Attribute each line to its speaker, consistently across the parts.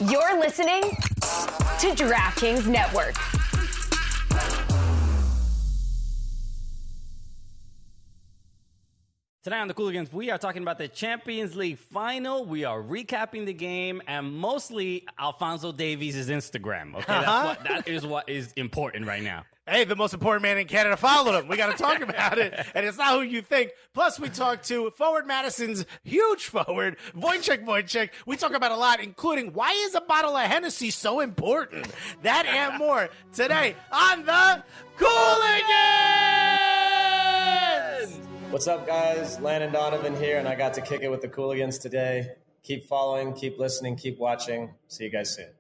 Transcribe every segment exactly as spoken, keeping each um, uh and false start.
Speaker 1: You're listening to DraftKings Network.
Speaker 2: Tonight on the Cooligans, we are talking about the Champions League final. We are recapping the game and mostly Alphonso Davies' Instagram. Okay, that's
Speaker 3: Uh-huh.
Speaker 2: what, that is what is important right now.
Speaker 3: Hey, the most important man in Canada followed him. We got to talk about it. And it's not who you think. Plus, we talk to Forward Madison's huge forward, Wojciech Wojciech. We talk about a lot, including why is a bottle of Hennessy so important? That and more today on the Cooligans!
Speaker 4: What's up, guys? Landon Donovan here, and I got to kick it with the Cooligans today. Keep following, keep listening, keep watching. See you guys soon.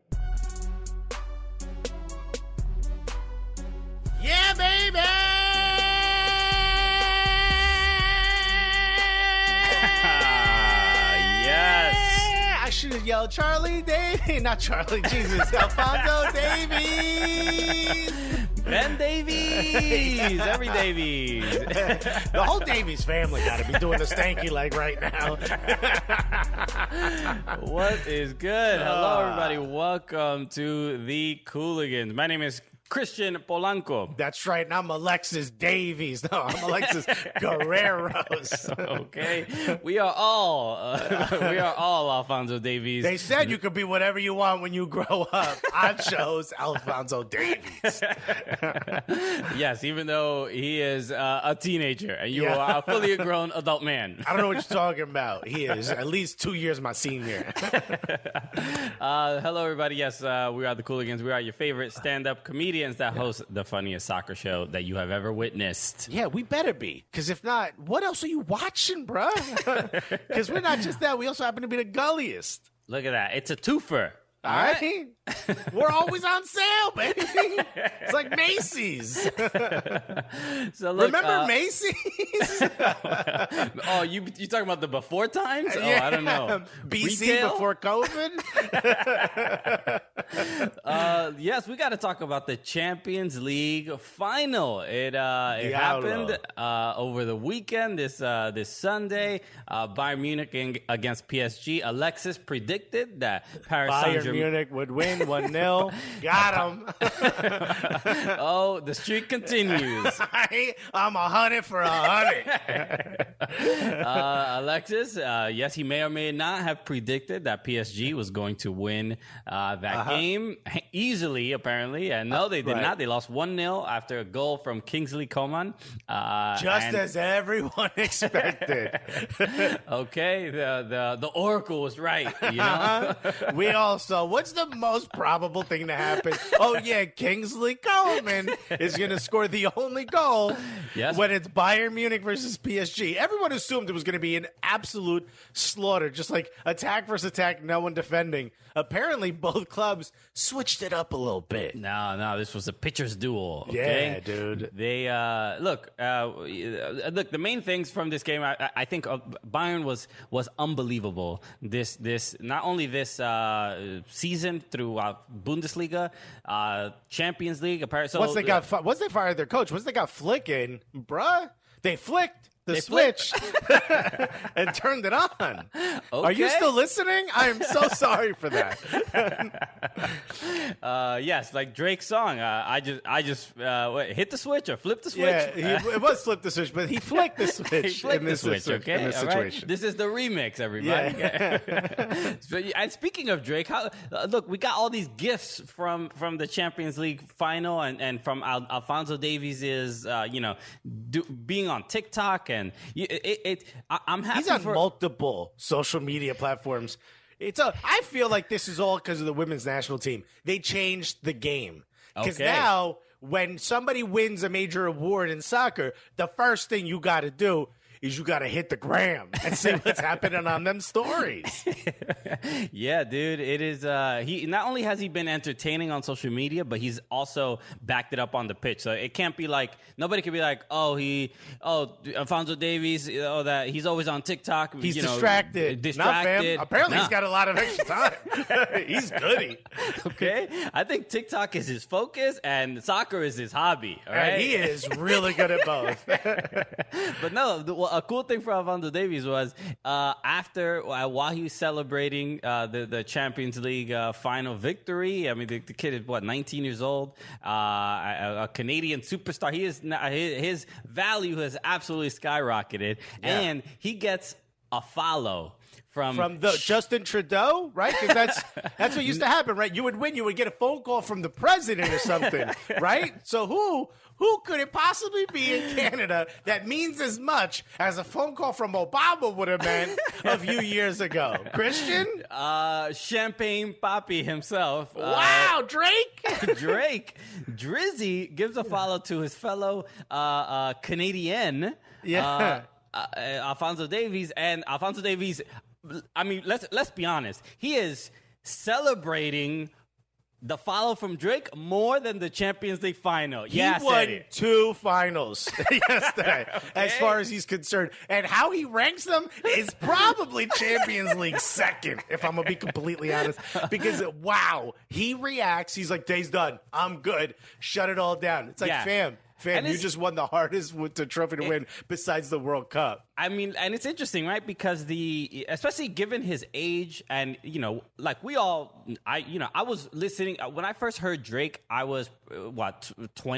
Speaker 3: Yeah, baby!
Speaker 2: Yes.
Speaker 3: I should have yelled Charlie Davies. Not Charlie, Jesus. Alphonso Davies!
Speaker 2: Ben Davies. Every Davies.
Speaker 3: The whole Davies family got to be doing the stanky leg right now.
Speaker 2: What is good? Hello, everybody. Welcome to the Cooligans. My name is Christian Polanco.
Speaker 3: That's right. And I'm Alexis Davies. No, I'm Alexis Guerreros.
Speaker 2: Okay, we are all uh, we are all Alphonso Davies.
Speaker 3: They said you could be whatever you want when you grow up. I chose Alphonso Davies.
Speaker 2: Yes, even though he is uh, a teenager and you
Speaker 3: Yeah.
Speaker 2: are a fully grown adult man.
Speaker 3: I don't know what you're talking about. He is at least two years my senior.
Speaker 2: Uh, hello, everybody. Yes, uh, we are the Cooligans. We are your favorite stand-up comedians that host the funniest soccer show that you have ever witnessed.
Speaker 3: Yeah, we better be. Because if not, what else are you watching, bruh? Because we're not just that. We also happen to be the gulliest.
Speaker 2: Look at that. It's a twofer.
Speaker 3: All right? We're always on sale, baby. It's like Macy's.
Speaker 2: So look,
Speaker 3: Remember
Speaker 2: uh,
Speaker 3: Macy's?
Speaker 2: oh, you you talking about the before times? Oh,
Speaker 3: Yeah.
Speaker 2: I don't know.
Speaker 3: B C
Speaker 2: Retail?
Speaker 3: before COVID?
Speaker 2: Uh, yes, we got to talk about the Champions League final. It uh, it
Speaker 3: Diablo.
Speaker 2: happened uh, over the weekend. This uh, this Sunday, uh, Bayern Munich in- against P S G. Alexis predicted that Paris
Speaker 3: Bayern
Speaker 2: Saint-Germain.
Speaker 3: Munich would win one nil. Got him.
Speaker 2: Oh, the streak continues.
Speaker 3: I'm a hundred for a hundred.
Speaker 2: uh, Alexis, uh, yes, he may or may not have predicted that P S G was going to win uh, that
Speaker 3: Uh-huh.
Speaker 2: game easily, apparently. And no, they did
Speaker 3: Right.
Speaker 2: not. They lost one nil after a goal from Kingsley Coman. Uh,
Speaker 3: Just
Speaker 2: and-
Speaker 3: as everyone expected.
Speaker 2: Okay, the, the, the Oracle was right, you know?
Speaker 3: Uh-huh. We also, what's the most probable thing to happen? Oh, yeah, Kingsley Coman is going to score the only goal
Speaker 2: Yes.
Speaker 3: when it's Bayern Munich versus P S G. Everyone assumed it was going to be an absolute slaughter, just like attack versus attack, no one defending. Apparently, both clubs switched it up a little bit.
Speaker 2: No, no, this was a pitcher's duel. Okay?
Speaker 3: Yeah, dude.
Speaker 2: They uh, look, uh, look. The main things from this game, I, I think, uh, Bayern was was unbelievable. This, this, not only this uh, season throughout Bundesliga, uh, Champions League. Apparently, so,
Speaker 3: Once they got, fi- once they fired their coach, once they got flicking, bruh, they flicked the
Speaker 2: They
Speaker 3: switch and turned it on. Are you
Speaker 2: Okay.
Speaker 3: still listening? I am so sorry for that.
Speaker 2: uh, yes, like Drake's song. Uh, I just, I just uh, what, hit the switch or flip the switch.
Speaker 3: Yeah, he, it was flip the switch, but he flicked the switch.
Speaker 2: He flicked
Speaker 3: in
Speaker 2: the
Speaker 3: this
Speaker 2: switch,
Speaker 3: situ-
Speaker 2: okay?
Speaker 3: In this
Speaker 2: All right?
Speaker 3: situation.
Speaker 2: This is the remix, everybody.
Speaker 3: Yeah.
Speaker 2: So, and speaking of Drake, how, uh, look, we got all these gifts from from the Champions League final and, and from Al- Alphonso Davies' uh, you know, do, being on TikTok. And it, it, it I, I'm happy
Speaker 3: He's on
Speaker 2: for...
Speaker 3: multiple social media platforms. It's a. I feel like this is all because of the women's national team. They changed the game because
Speaker 2: Okay.
Speaker 3: now when somebody wins a major award in soccer, the first thing you got to do is you got to hit the gram and see what's happening on them stories.
Speaker 2: Yeah, dude, it is. Uh, he not only has he been entertaining on social media, but he's also backed it up on the pitch. So it can't be like nobody can be like, oh, he, oh, Alphonso Davies, oh, that he's always on TikTok.
Speaker 3: He's
Speaker 2: you know,
Speaker 3: distracted.
Speaker 2: distracted.
Speaker 3: Not fam. Apparently,
Speaker 2: Nah.
Speaker 3: he's got a lot of extra time. He's goody.
Speaker 2: Okay, I think TikTok is his focus and soccer is his hobby. All right,
Speaker 3: And he is really good at both.
Speaker 2: But no, the, well, a cool thing for Alfonso Davies was uh, after uh, while he was celebrating uh, the the Champions League uh, final victory. I mean, the, the kid is what nineteen years old, uh, a, a Canadian superstar. He is not, his, his value has absolutely skyrocketed, yeah. and he gets a follow. From,
Speaker 3: from the Justin Trudeau, right? Because that's that's what used to happen, right? You would win, you would get a phone call from the president or something, right? So who who could it possibly be in Canada that means as much as a phone call from Obama would have meant a few years ago? Christian?
Speaker 2: Uh, Champagne Papi himself.
Speaker 3: Wow,
Speaker 2: uh,
Speaker 3: Drake?
Speaker 2: Drake. Drizzy gives a follow to his fellow uh, uh, Canadian,
Speaker 3: yeah.
Speaker 2: uh, uh, Alfonso Davies, and Alfonso Davies. I mean, let's let's be honest. He is celebrating the follow from Drake more than the Champions League final.
Speaker 3: He
Speaker 2: yeah,
Speaker 3: won two finals yesterday,
Speaker 2: okay.
Speaker 3: as far as he's concerned. And how he ranks them is probably Champions League second, if I'm going to be completely honest. Because, wow, he reacts. He's like, day's done. I'm good. Shut it all down. It's like,
Speaker 2: yeah.
Speaker 3: fam. Fam, you just won the hardest to trophy to it, win besides the World Cup.
Speaker 2: I mean, and it's interesting, right? Because the, especially given his age and, you know, like we all, I, you know, I was listening, when I first heard Drake, I was, uh, what,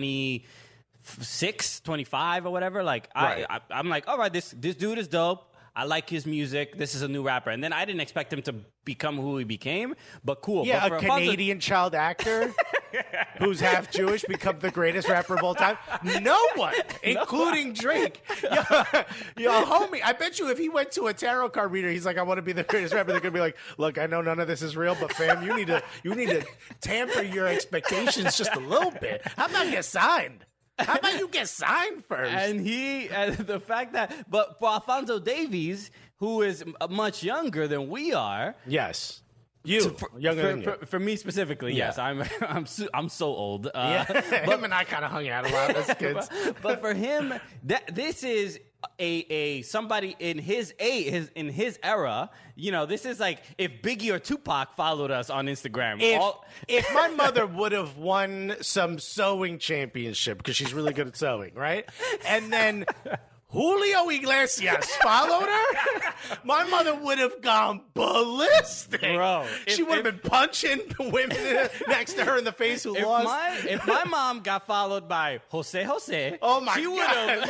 Speaker 2: twenty-six, twenty-five or whatever. Like,
Speaker 3: right.
Speaker 2: I, I, I'm like, all right, this, this dude is dope. I like his music. This is a new rapper. And then I didn't expect him to become who he became, but cool.
Speaker 3: Yeah,
Speaker 2: but
Speaker 3: a Canadian Alfonso- child actor who's half Jewish become the greatest rapper of all time? No one, including Drake. Yo, yo, homie, I bet you if he went to a tarot card reader, he's like, I want to be the greatest rapper. They're going to be like, look, I know none of this is real, but fam, you need to you need to tamper your expectations just a little bit. How about get signed? How about you get signed first?
Speaker 2: And he, and the fact that, but for Alfonso Davies, who is much younger than we are.
Speaker 3: Yes. You,
Speaker 2: to, for,
Speaker 3: younger
Speaker 2: for,
Speaker 3: than you.
Speaker 2: For, for me specifically, yeah. yes. I'm I'm so, I'm so old. Uh,
Speaker 3: yeah.
Speaker 2: but,
Speaker 3: him and I kind of hung out a lot as kids.
Speaker 2: But, but for him, that this is a a somebody in his age, his in his era. You know, this is like if Biggie or Tupac followed us on Instagram.
Speaker 3: If,
Speaker 2: All,
Speaker 3: if my mother would have won some sewing championship, because she's really good at sewing, right? And then Julio Iglesias followed her, my mother would have gone ballistic.
Speaker 2: Bro,
Speaker 3: she
Speaker 2: if,
Speaker 3: would have
Speaker 2: if,
Speaker 3: been punching women next to her in the face who
Speaker 2: if
Speaker 3: lost.
Speaker 2: My, if my mom got followed by Jose Jose,
Speaker 3: oh my
Speaker 2: she
Speaker 3: God.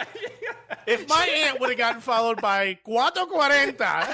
Speaker 3: If my aunt would have gotten followed by Cuatro Cuarenta,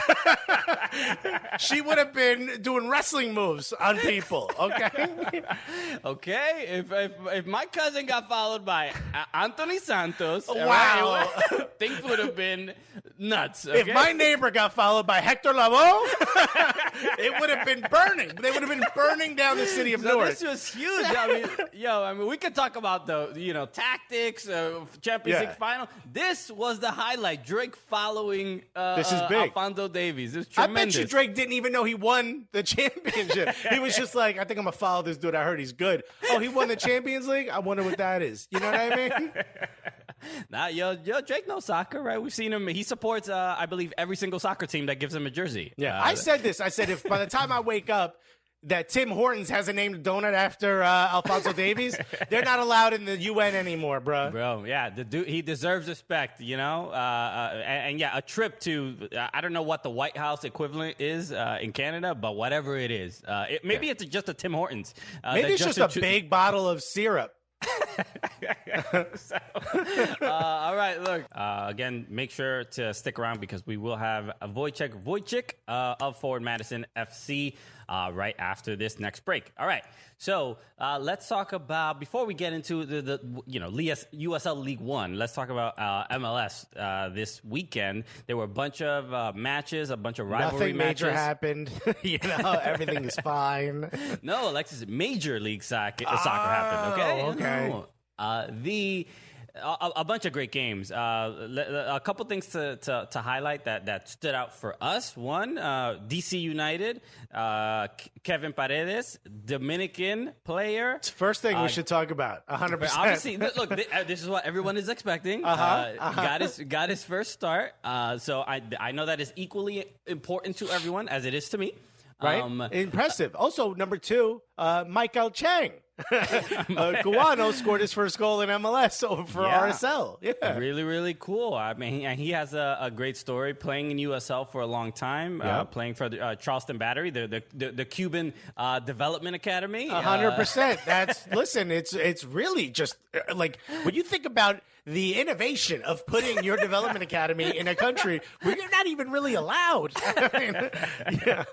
Speaker 3: she would have been doing wrestling moves on people, okay?
Speaker 2: Okay, if, if if my cousin got followed by Anthony Santos,
Speaker 3: wow.
Speaker 2: Right, things would have been nuts. Okay?
Speaker 3: If my neighbor got followed by Hector Lavoe, it would have been burning. They would have been burning down the city of
Speaker 2: so
Speaker 3: Newark.
Speaker 2: This was huge. I mean, yo, I mean, we could talk about the you know tactics, uh, Champions
Speaker 3: Yeah.
Speaker 2: League final. This was the highlight. Drake following uh,
Speaker 3: This is
Speaker 2: uh,
Speaker 3: big.
Speaker 2: Alfonso Davies. It was
Speaker 3: I
Speaker 2: tremendous.
Speaker 3: bet you Drake didn't even know he won the championship. He was just like, I think I'm going to follow this dude. I heard he's good. Oh, he won the Champions League? I wonder what that is. You know what I mean?
Speaker 2: Nah, yo, yo, Drake knows soccer, right? We've seen him. He supports, uh, I believe, every single soccer team that gives him a jersey.
Speaker 3: Yeah,
Speaker 2: uh,
Speaker 3: I said this. I said if by the time I wake up that Tim Hortons hasn't named a donut after uh, Alfonso Davies, they're not allowed in the U N anymore, bro.
Speaker 2: Bro, yeah, the dude, he deserves respect, you know? Uh, uh, and, and, yeah, a trip to, uh, I don't know what the White House equivalent is uh, in Canada, but whatever it is. Uh, it, maybe yeah. it's just a Tim Hortons. Uh,
Speaker 3: maybe it's
Speaker 2: Justin
Speaker 3: just a
Speaker 2: Tr-
Speaker 3: big bottle of syrup.
Speaker 2: so, uh, all right, look. Uh, again, make sure to stick around because we will have a Wojciech Wojcik uh, of Forward Madison F C uh, right after this next break. All right, so uh, let's talk about, before we get into the, the you know U S L League One, let's talk about uh, M L S uh, this weekend. There were a bunch of uh, matches, a bunch of rivalry
Speaker 3: Nothing
Speaker 2: matches.
Speaker 3: major happened. You know, everything is fine.
Speaker 2: No, Alexis, Major League soccer, uh, soccer happened, okay?
Speaker 3: okay.
Speaker 2: No. Uh, the a, a bunch of great games. Uh, a couple things to, to, to highlight that, that stood out for us. One, uh, D C United, uh, Kevin Paredes, Dominican player.
Speaker 3: It's the first thing
Speaker 2: uh,
Speaker 3: we should talk about. one hundred percent.
Speaker 2: Obviously, look, this is what everyone is expecting.
Speaker 3: Uh-huh,
Speaker 2: uh,
Speaker 3: uh-huh.
Speaker 2: Got his got his first start. Uh, so I I know that is equally important to everyone as it is to me.
Speaker 3: Right?
Speaker 2: Um,
Speaker 3: Impressive. Also, number two, uh, Michael Chang. uh, Guano scored his first goal in M L S for
Speaker 2: Yeah.
Speaker 3: R S L. Yeah.
Speaker 2: Really, really cool. I mean, he, and he has a, a great story playing in U S L for a long time, uh,
Speaker 3: Yep.
Speaker 2: playing for the, uh, Charleston Battery, the the, the, the Cuban uh, Development Academy.
Speaker 3: A hundred
Speaker 2: Uh,
Speaker 3: percent. That's listen. It's it's really just uh, like when you think about the innovation of putting your development academy in a country where you're not even really allowed. I mean, yeah.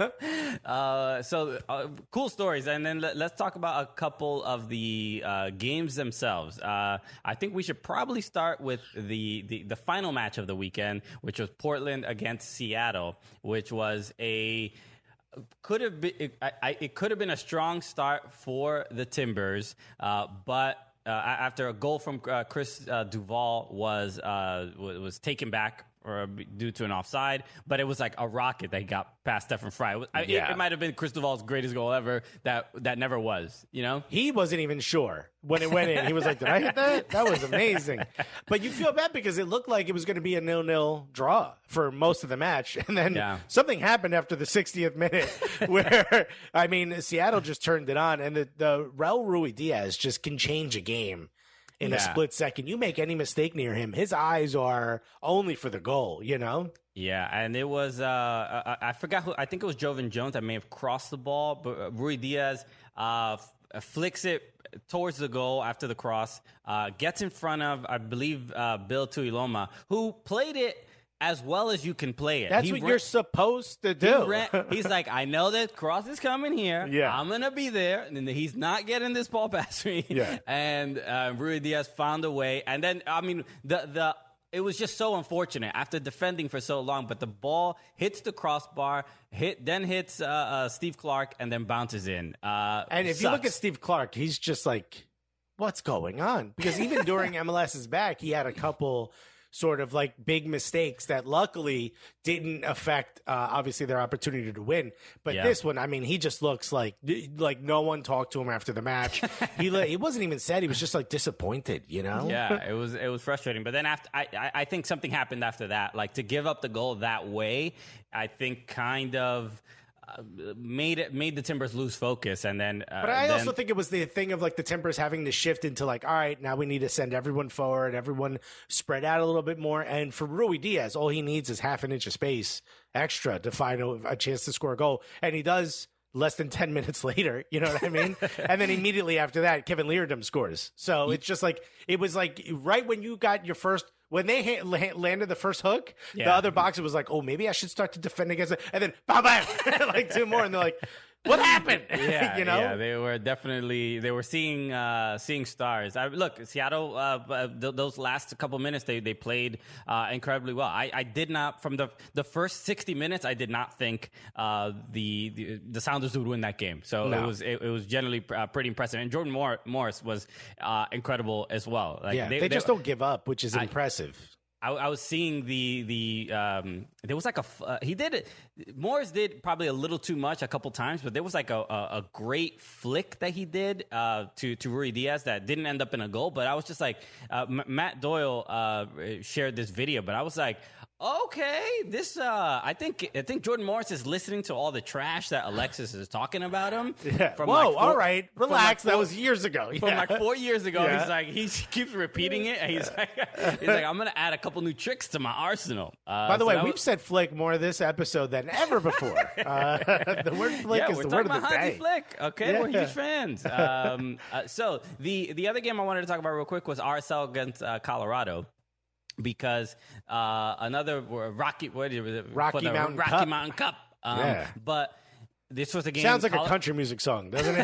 Speaker 2: Uh, so uh, cool stories, and then let, let's talk about a couple of the uh, games themselves. Uh, I think we should probably start with the, the the final match of the weekend, which was Portland against Seattle, which was a could have been it, I, I, it could have been a strong start for the Timbers, uh, but. Uh, after a goal from uh, Chris uh, Duval was uh, was taken back or due to an offside, but it was like a rocket that got past Stephen Fry. It, was- I-
Speaker 3: Yeah.
Speaker 2: it, it might have been Chris Duval's greatest goal ever. That that never was, you know.
Speaker 3: He wasn't even sure when it went in. He was like, "Did I hit that? That was amazing." But you feel bad because it looked like it was going to be a nil-nil draw for most of the match, and then
Speaker 2: Yeah.
Speaker 3: something happened after the sixtieth minute, where I mean, Seattle just turned it on, and the the Raul Ruidiaz just can change a game in a
Speaker 2: Yeah.
Speaker 3: split second. You make any mistake near him, his eyes are only for the goal. You know.
Speaker 2: Yeah, and it was, uh, I, I forgot who, I think it was Jovan Jones that may have crossed the ball, but uh, Rui Diaz uh, f- flicks it towards the goal after the cross, uh, gets in front of, I believe, uh, Bill Tuiloma, who played it as well as you can play it.
Speaker 3: That's
Speaker 2: He
Speaker 3: what
Speaker 2: ran-
Speaker 3: you're supposed to
Speaker 2: he
Speaker 3: do.
Speaker 2: ran- he's like, I know that cross is coming here.
Speaker 3: Yeah.
Speaker 2: I'm going to be there. And then he's not getting this ball past me.
Speaker 3: Yeah.
Speaker 2: And uh, Rui Diaz found a way. And then, I mean, the the it was just so unfortunate after defending for so long, but the ball hits the crossbar, hit then hits uh, uh, Steve Clark, and then bounces in. Uh,
Speaker 3: And if you look at
Speaker 2: sucks.
Speaker 3: Steve Clark, he's just like, what's going on? Because even during M L S's back, he had a couple sort of like big mistakes that luckily didn't affect uh, obviously their opportunity to win. But
Speaker 2: Yeah.
Speaker 3: this one, I mean, he just looks like like no one talked to him after the match. he li- he wasn't even sad. He was just like disappointed, you know?
Speaker 2: Yeah, it was it was frustrating. But then after, I, I I think something happened after that. Like to give up the goal that way, I think kind of uh, made it made the Timbers lose focus. And then, uh,
Speaker 3: But I
Speaker 2: then,
Speaker 3: also think it was the thing of like the Timbers having to shift into like, all right, now we need to send everyone forward, everyone spread out a little bit more. And for Rui Diaz, all he needs is half an inch of space extra to find a, a chance to score a goal. And he does less than ten minutes later, you know what I mean? And then immediately after that, Kevin Leardom scores. So it's just like, it was like right when you got your first, when they ha- la- landed the first hook, the
Speaker 2: Yeah.
Speaker 3: other boxer was like, oh, maybe I should start to defend against it. And then, bam, bam, like two more. And they're like, what happened?
Speaker 2: Yeah,
Speaker 3: you know?
Speaker 2: yeah, they were definitely they were seeing uh, seeing stars. I, look, Seattle, uh, uh, th- those last couple minutes they they played uh, incredibly well. I, I did not from the the first sixty minutes. I did not think uh, the, the the Sounders would win that game. So
Speaker 3: No.
Speaker 2: it was it, it was generally uh, pretty impressive. And Jordan Moore, Morris was uh, incredible as well. Like,
Speaker 3: Yeah, they, just don't give up, which is impressive.
Speaker 2: I, I was seeing the the um, there was like a f- uh, he did it. Morris did probably a little too much a couple times, but there was like a, a, a great flick that he did uh, to to Rui Diaz that didn't end up in a goal. But I was just like uh, M- Matt Doyle uh, shared this video, but I was like, okay, this uh, I think I think Jordan Morris is listening to all the trash that Alexis is talking about him.
Speaker 3: Yeah.
Speaker 2: From
Speaker 3: Whoa,
Speaker 2: like four-
Speaker 3: all right,
Speaker 2: from
Speaker 3: relax.
Speaker 2: like
Speaker 3: that
Speaker 2: four-
Speaker 3: was years ago.
Speaker 2: from
Speaker 3: Yeah.
Speaker 2: like four years ago.
Speaker 3: Yeah.
Speaker 2: He's like he keeps repeating it, and he's like, he's like, I'm gonna add a couple new tricks to my arsenal. Uh,
Speaker 3: By the
Speaker 2: so
Speaker 3: way,
Speaker 2: that
Speaker 3: we've
Speaker 2: was-
Speaker 3: said flick more this episode than ever before. Uh, the word flick
Speaker 2: yeah,
Speaker 3: is
Speaker 2: we're
Speaker 3: the
Speaker 2: talking
Speaker 3: word of
Speaker 2: about
Speaker 3: the
Speaker 2: Hansi
Speaker 3: day.
Speaker 2: Flick. Okay,
Speaker 3: Yeah.
Speaker 2: we're huge fans. Um, uh, so the the other game I wanted to talk about real quick was R S L against uh, Colorado. Because uh, another uh, Rocky, what is it?
Speaker 3: Rocky
Speaker 2: for the
Speaker 3: Mountain
Speaker 2: Rocky
Speaker 3: Cup.
Speaker 2: Mountain Cup. Um,
Speaker 3: Yeah.
Speaker 2: But this was a game.
Speaker 3: Sounds like
Speaker 2: Col-
Speaker 3: a country music song, doesn't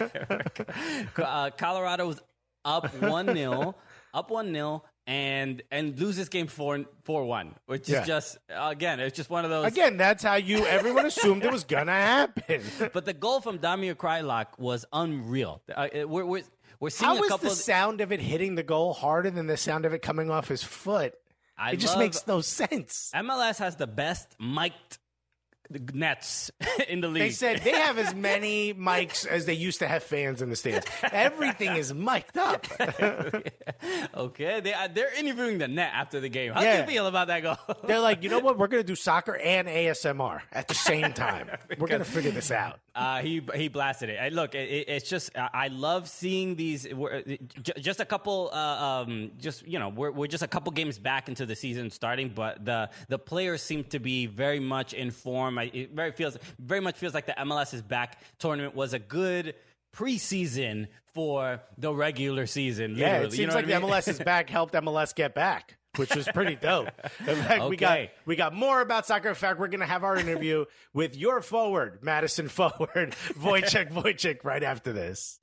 Speaker 3: it?
Speaker 2: uh, Colorado was up one nil, up one nil, and and lose this game four four one, which is
Speaker 3: Yeah.
Speaker 2: just again, it's just one of those.
Speaker 3: Again, that's how you. Everyone assumed it was gonna happen.
Speaker 2: But the goal from Damir Kreilach was unreal. Uh, it- we're, we're we're seeing
Speaker 3: How
Speaker 2: a
Speaker 3: is
Speaker 2: couple
Speaker 3: the
Speaker 2: of.
Speaker 3: sound of it hitting the goal harder than the sound of it coming off his foot?
Speaker 2: I
Speaker 3: it just
Speaker 2: love-
Speaker 3: makes no sense.
Speaker 2: M L S has the best mic'd nets in the league.
Speaker 3: They said they have as many mics as they used to have fans in the stands. Everything is mic'd up.
Speaker 2: Okay, they are, they're interviewing the net after the game. How do
Speaker 3: Yeah.
Speaker 2: you feel about that goal?
Speaker 3: They're like, you know what? We're going to do soccer and A S M R at the same time. We're going to figure this out.
Speaker 2: Uh, he he blasted it. I, look, it, it's just I love seeing these. We're, just a couple, uh, um, just you know, we're we're just a couple games back into the season starting, but the the players seem to be very much in form. I, it very feels very much feels like the M L S is back tournament was a good preseason for the regular season.
Speaker 3: Yeah,
Speaker 2: literally.
Speaker 3: it seems
Speaker 2: you know
Speaker 3: like
Speaker 2: what I
Speaker 3: the
Speaker 2: mean?
Speaker 3: M L S is back helped M L S get back, which was pretty dope. In fact, we got
Speaker 2: Okay.
Speaker 3: we got more about soccer. In fact, we're going to have our interview with your forward, Madison forward, Wojciech Wojcik, right after this.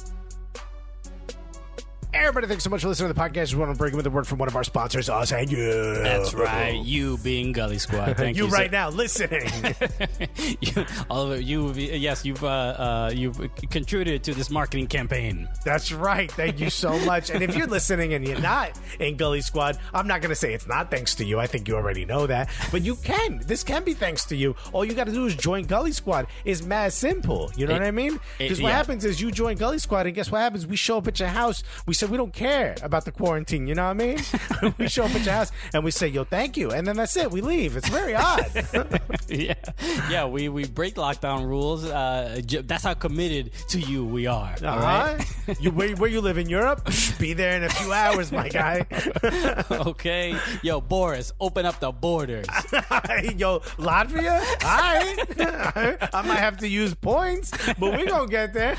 Speaker 3: Everybody, thanks so much for listening to the podcast. We want to break in with a word from one of our sponsors, us and you.
Speaker 2: That's right. You being Gully Squad. Thank you.
Speaker 3: you right now listening.
Speaker 2: you, all of you, yes, you've uh, uh, you've contributed to this marketing campaign.
Speaker 3: That's right. Thank you so much. And if you're listening and you're not in Gully Squad, I'm not going to say it's not thanks to you. I think you already know that. But you can. This can be thanks to you. All you got to do is join Gully Squad. It's mad simple. You know
Speaker 2: It-
Speaker 3: what I mean? Because
Speaker 2: it-
Speaker 3: what
Speaker 2: yeah.
Speaker 3: happens is you join Gully Squad, and guess what happens? We show up at your house. We say we don't care about the quarantine. You know what I mean? We show up at your house, and we say, yo, thank you. And then that's it. We leave. It's very odd.
Speaker 2: yeah, yeah. We, we break lockdown rules. Uh, j- that's how committed to you we are. All
Speaker 3: Uh-huh.
Speaker 2: right.
Speaker 3: You, where, where you live in Europe? Be there in a few hours, my guy.
Speaker 2: Okay. Yo, Boris, open up the borders.
Speaker 3: Yo, Latvia? All right. I might have to use points, but we're going to get there.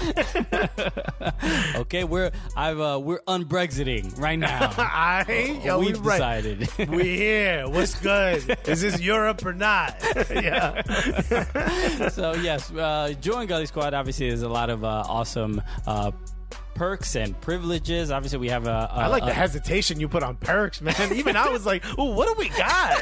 Speaker 2: Okay, we're I've uh, we're un-Brexiting right now.
Speaker 3: All right. Yo,
Speaker 2: We've
Speaker 3: we right.
Speaker 2: decided.
Speaker 3: We here. What's good? Is this Europe or not? Yeah.
Speaker 2: So yes, uh, join Gully Squad. Obviously, there's a lot of uh, awesome uh, perks and privileges. Obviously, we have a. a
Speaker 3: I like the
Speaker 2: a-
Speaker 3: hesitation you put on perks, man. Even I was like, ooh, what do we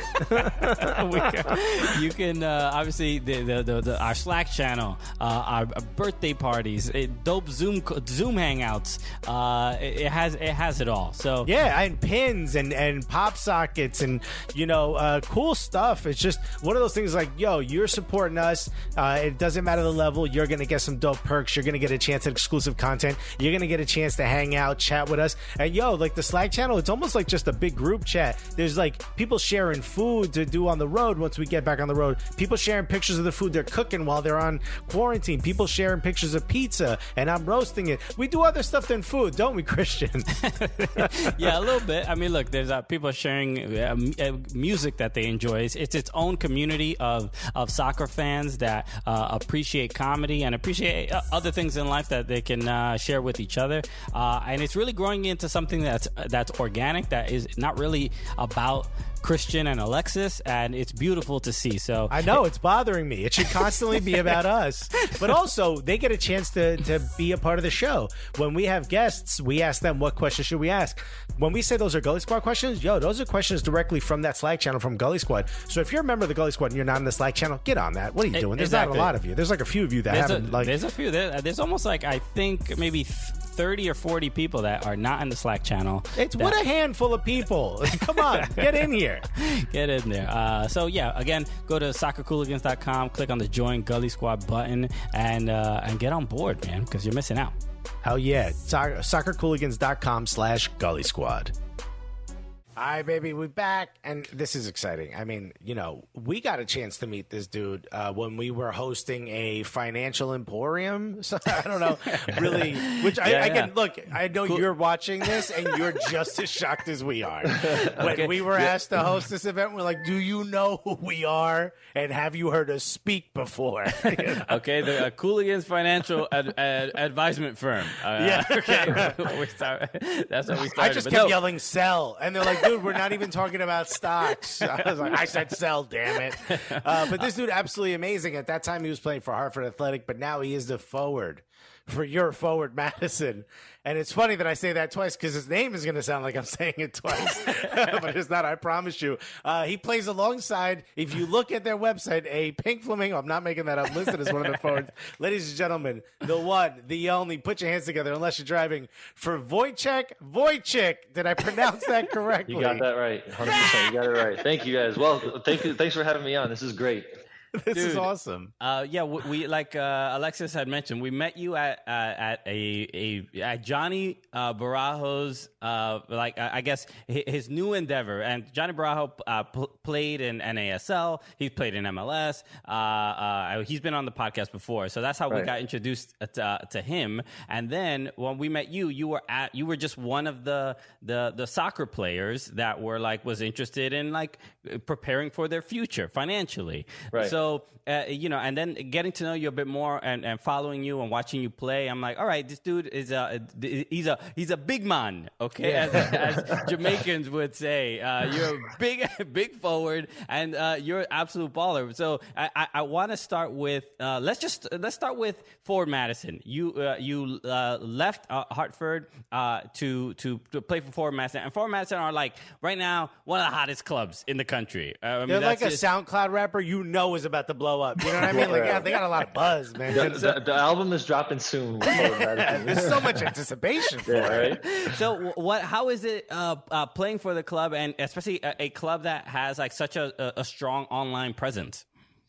Speaker 3: got?
Speaker 2: we can- you can uh, obviously the, the, the, the our Slack channel, uh, our birthday parties, it, dope Zoom Zoom hangouts. Uh, it, it has it has it all. So
Speaker 3: Yeah, and pins and, and pop sockets and, you know, uh, cool stuff. It's just one of those things like, yo, you're supporting us. Uh, it doesn't matter the level. You're going to get some dope perks. You're going to get a chance at exclusive content. You're going to get a chance to hang out, chat with us. And, yo, like the Slack channel, it's almost like just a big group chat. There's, like, people sharing food to do on the road once we get back on the road. People sharing pictures of the food they're cooking while they're on quarantine. People sharing pictures of pizza, and I'm roasting it. We do other stuff than food, don't we, Christian?
Speaker 2: yeah, a little bit. I mean, look, there's uh, people sharing uh, m- uh, music that they enjoy. It's, it's its own community of of soccer fans that uh, appreciate comedy and appreciate uh, other things in life that they can uh, share with each other. Uh, and it's really growing into something that's that's organic, that is not really about Christian and Alexis, and it's beautiful to see. So
Speaker 3: I know it's bothering me. It should constantly be about us. But also, they get a chance to, to be a part of the show. When we have guests, we ask them, what questions should we ask? When we say those are Gully Squad questions, yo, those are questions directly from that Slack channel from Gully Squad. So if you're a member of the Gully Squad and you're not in the Slack channel, get on that. What are you doing? There's
Speaker 2: Exactly.
Speaker 3: not a lot of you. There's like a few of you that
Speaker 2: There's a,
Speaker 3: haven't. Like,
Speaker 2: there's a few. There, there's almost like, I think, maybe thirty or forty people that are not in the Slack channel.
Speaker 3: it's
Speaker 2: that-
Speaker 3: what a handful of people. Come on, get in here.
Speaker 2: Get in there. Uh, so yeah, again, go to soccer cooligans dot com, click on the Join Gully Squad button, and uh, and get on board, man, because you're missing out.
Speaker 3: Hell yeah. So- soccer cooligans dot com slash Gully Squad. All right, baby, we're back, and this is exciting. I mean, you know, we got a chance to meet this dude uh, when we were hosting a financial emporium. So I don't know, really, which I,
Speaker 2: Yeah,
Speaker 3: I can,
Speaker 2: yeah.
Speaker 3: look, I know you're watching this, and you're just as shocked as we are. When we were asked to host this event, we're like, do you know who we are, and have you heard us speak before? You know?
Speaker 2: Okay, the uh, Cooligans Financial ad- ad- Advisement Firm. Uh,
Speaker 3: Yeah.
Speaker 2: Okay, we start, that's how we started.
Speaker 3: I just
Speaker 2: But
Speaker 3: kept
Speaker 2: no,
Speaker 3: yelling sell, and they're like, dude, we're not even talking about stocks. I was like, I said sell, damn it. Uh, but this dude, absolutely amazing. At that time, he was playing for Hartford Athletic, but now he is the forward for your forward, Madison. And it's funny that I say that twice because his name is going to sound like I'm saying it twice, but it's not, I promise you. Uh, he plays alongside, if you look at their website, a pink flamingo. I'm not making that up, listed as one of the forwards. Ladies and gentlemen, the one, the only, put your hands together unless you're driving, for Wojciech Wojcik. Did I pronounce that correctly?
Speaker 5: You got that right. one hundred percent. You got it right. Thank you guys. Well, thank you. Thanks for having me on. This is great.
Speaker 3: This
Speaker 2: Dude,
Speaker 3: is awesome.
Speaker 2: Uh, yeah, we, we like uh, Alexis had mentioned, we met you at uh, at a, a at Johnny uh, Barajo's uh, like I guess his new endeavor. And Johnny Barajo uh, pl- played in N A S L. He's played in M L S. Uh, uh, he's been on the podcast before, so that's how
Speaker 5: right.
Speaker 2: we got introduced to, uh, to him. And then when we met you, you were at you were just one of the the the soccer players that were like was interested in like preparing for their future financially.
Speaker 5: Right.
Speaker 2: So, uh, you know, and then getting to know you a bit more and, and following you and watching you play, I'm like, all right, this dude is a, he's a, he's a big man. Okay.
Speaker 3: Yeah.
Speaker 2: As, as Jamaicans would say, uh, you're a big, big forward and, uh, you're an absolute baller. So I, I, I want to start with, uh, let's just, let's start with Forward Madison. You, uh, you, uh, left uh, Hartford, uh, to, to, to play for Forward Madison, and Forward Madison are like right now one of the hottest clubs in the country. Uh, I mean,
Speaker 3: They're like a
Speaker 2: just,
Speaker 3: SoundCloud rapper you know is about to blow up. You know what I mean? Like, yeah, they got a lot of buzz, man.
Speaker 5: The, the, the album is dropping soon.
Speaker 3: There's so much anticipation for
Speaker 5: Yeah,
Speaker 3: it.
Speaker 5: right?
Speaker 2: So what? How is it uh, uh, playing for the club, and especially a, a club that has like such a, a, a strong online presence?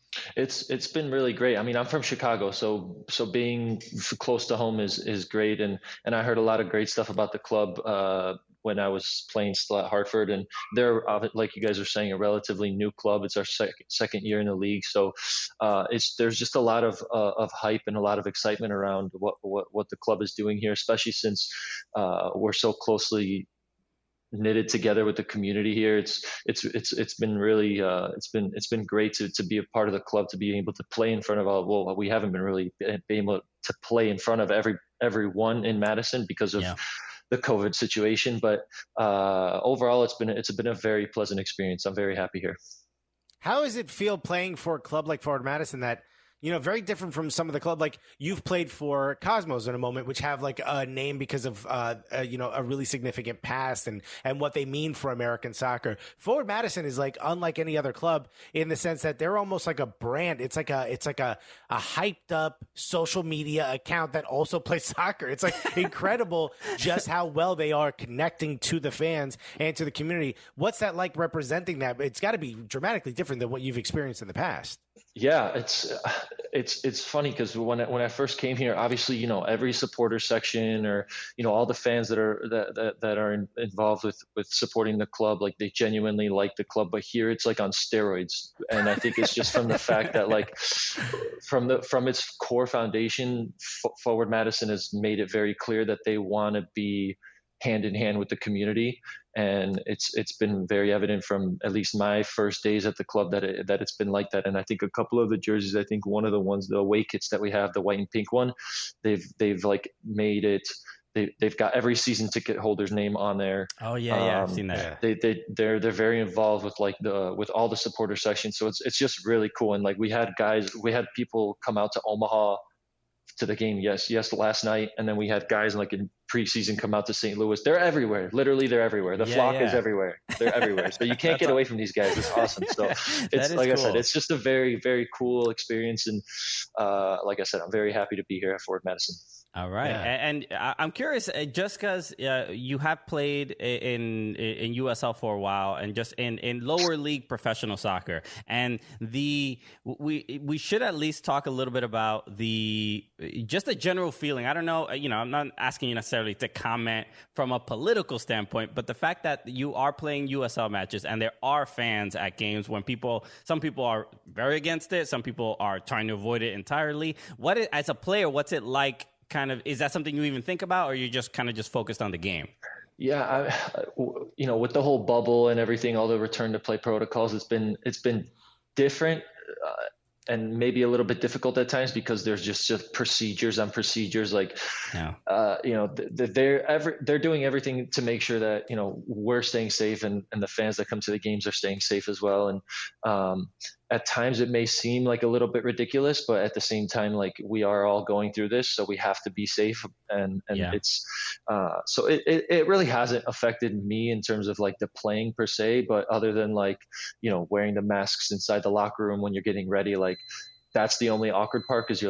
Speaker 5: It's it's been really great. I mean, I'm from Chicago, so so being close to home is is great, and and I heard a lot of great stuff about the club uh, when I was playing still at Hartford, and they're, like you guys are saying, a relatively new club. It's our sec- second year in the league, so uh, it's there's just a lot of uh, of hype and a lot of excitement around what what what the club is doing here, especially since uh, we're so closely knitted together with the community here. It's it's it's it's been really uh, it's been it's been great to to be a part of the club, to be able to play in front of all. Well, we haven't been really been able to play in front of every everyone in Madison because of. Yeah. the COVID situation, but uh, overall, it's been it's been a very pleasant experience. I'm very happy here.
Speaker 3: How does it feel playing for a club like Forward Madison that, you know, very different from some of the club, like you've played for Cosmos in a moment, which have like a name because of, uh, uh, you know, a really significant past and, and what they mean for American soccer. Forward Madison is like unlike any other club in the sense that they're almost like a brand. It's like a, it's like a, a hyped up social media account that also plays soccer. It's like incredible just how well they are connecting to the fans and to the community. What's that like representing that? It's got to be dramatically different than what you've experienced in the past.
Speaker 5: Yeah, it's it's it's funny because when I, when I first came here, obviously, you know, every supporter section or, you know, all the fans that are that that, that are in, involved with with supporting the club, like they genuinely like the club. But here it's like on steroids, and I think it's just from the fact that like from the from its core foundation, F- Forward Madison has made it very clear that they want to be hand in hand with the community. And it's it's been very evident from at least my first days at the club that it, that it's been like that. And I think a couple of the jerseys, I think one of the ones, the away kits that we have, the white and pink one, they've they've like made it. They they've got every season ticket holder's name on there.
Speaker 2: Oh yeah, yeah,
Speaker 5: um,
Speaker 2: I've seen that.
Speaker 5: They they they're they're very involved with like the with all the supporter sections. So it's it's just really cool. And like we had guys, we had people come out to Omaha to the game. Yes, yes, last night, and then we had guys like in preseason come out to Saint Louis. They're everywhere. Literally, they're everywhere. The
Speaker 2: yeah,
Speaker 5: flock
Speaker 2: yeah.
Speaker 5: is everywhere. They're everywhere. So you can't get away from these guys. It's awesome. So it's like
Speaker 2: cool.
Speaker 5: I said, it's just a very, very cool experience. And uh, like I said, I'm very happy to be here at Forward Madison.
Speaker 2: All right,
Speaker 3: Yeah.
Speaker 2: and, and I'm curious, uh, just because uh, you have played in in U S L for a while, and just in, in lower league professional soccer, and the we we should at least talk a little bit about the just a general feeling. I don't know, you know, I'm not asking you necessarily to comment from a political standpoint, but the fact that you are playing U S L matches and there are fans at games when people, some people are very against it, some people are trying to avoid it entirely. What is, as a player, what's it like? Kind of, is that something you even think about, or you're just kind of just focused on the game?
Speaker 5: Yeah, I, you know, with the whole bubble and everything, all the return to play protocols, it's been it's been different uh, and maybe a little bit difficult at times because there's just, just procedures on procedures. Like,
Speaker 2: yeah.
Speaker 5: uh, you know, they're every, they're doing everything to make sure that, you know, we're staying safe and, and the fans that come to the games are staying safe as well. And um, at times it may seem like a little bit ridiculous, but at the same time, like we are all going through this, so we have to be safe. And, and
Speaker 2: yeah.
Speaker 5: it's, uh, so it, it, it really hasn't affected me in terms of like the playing per se, but other than like, you know, wearing the masks inside the locker room when you're getting ready, like that's the only awkward part. Cause you're like,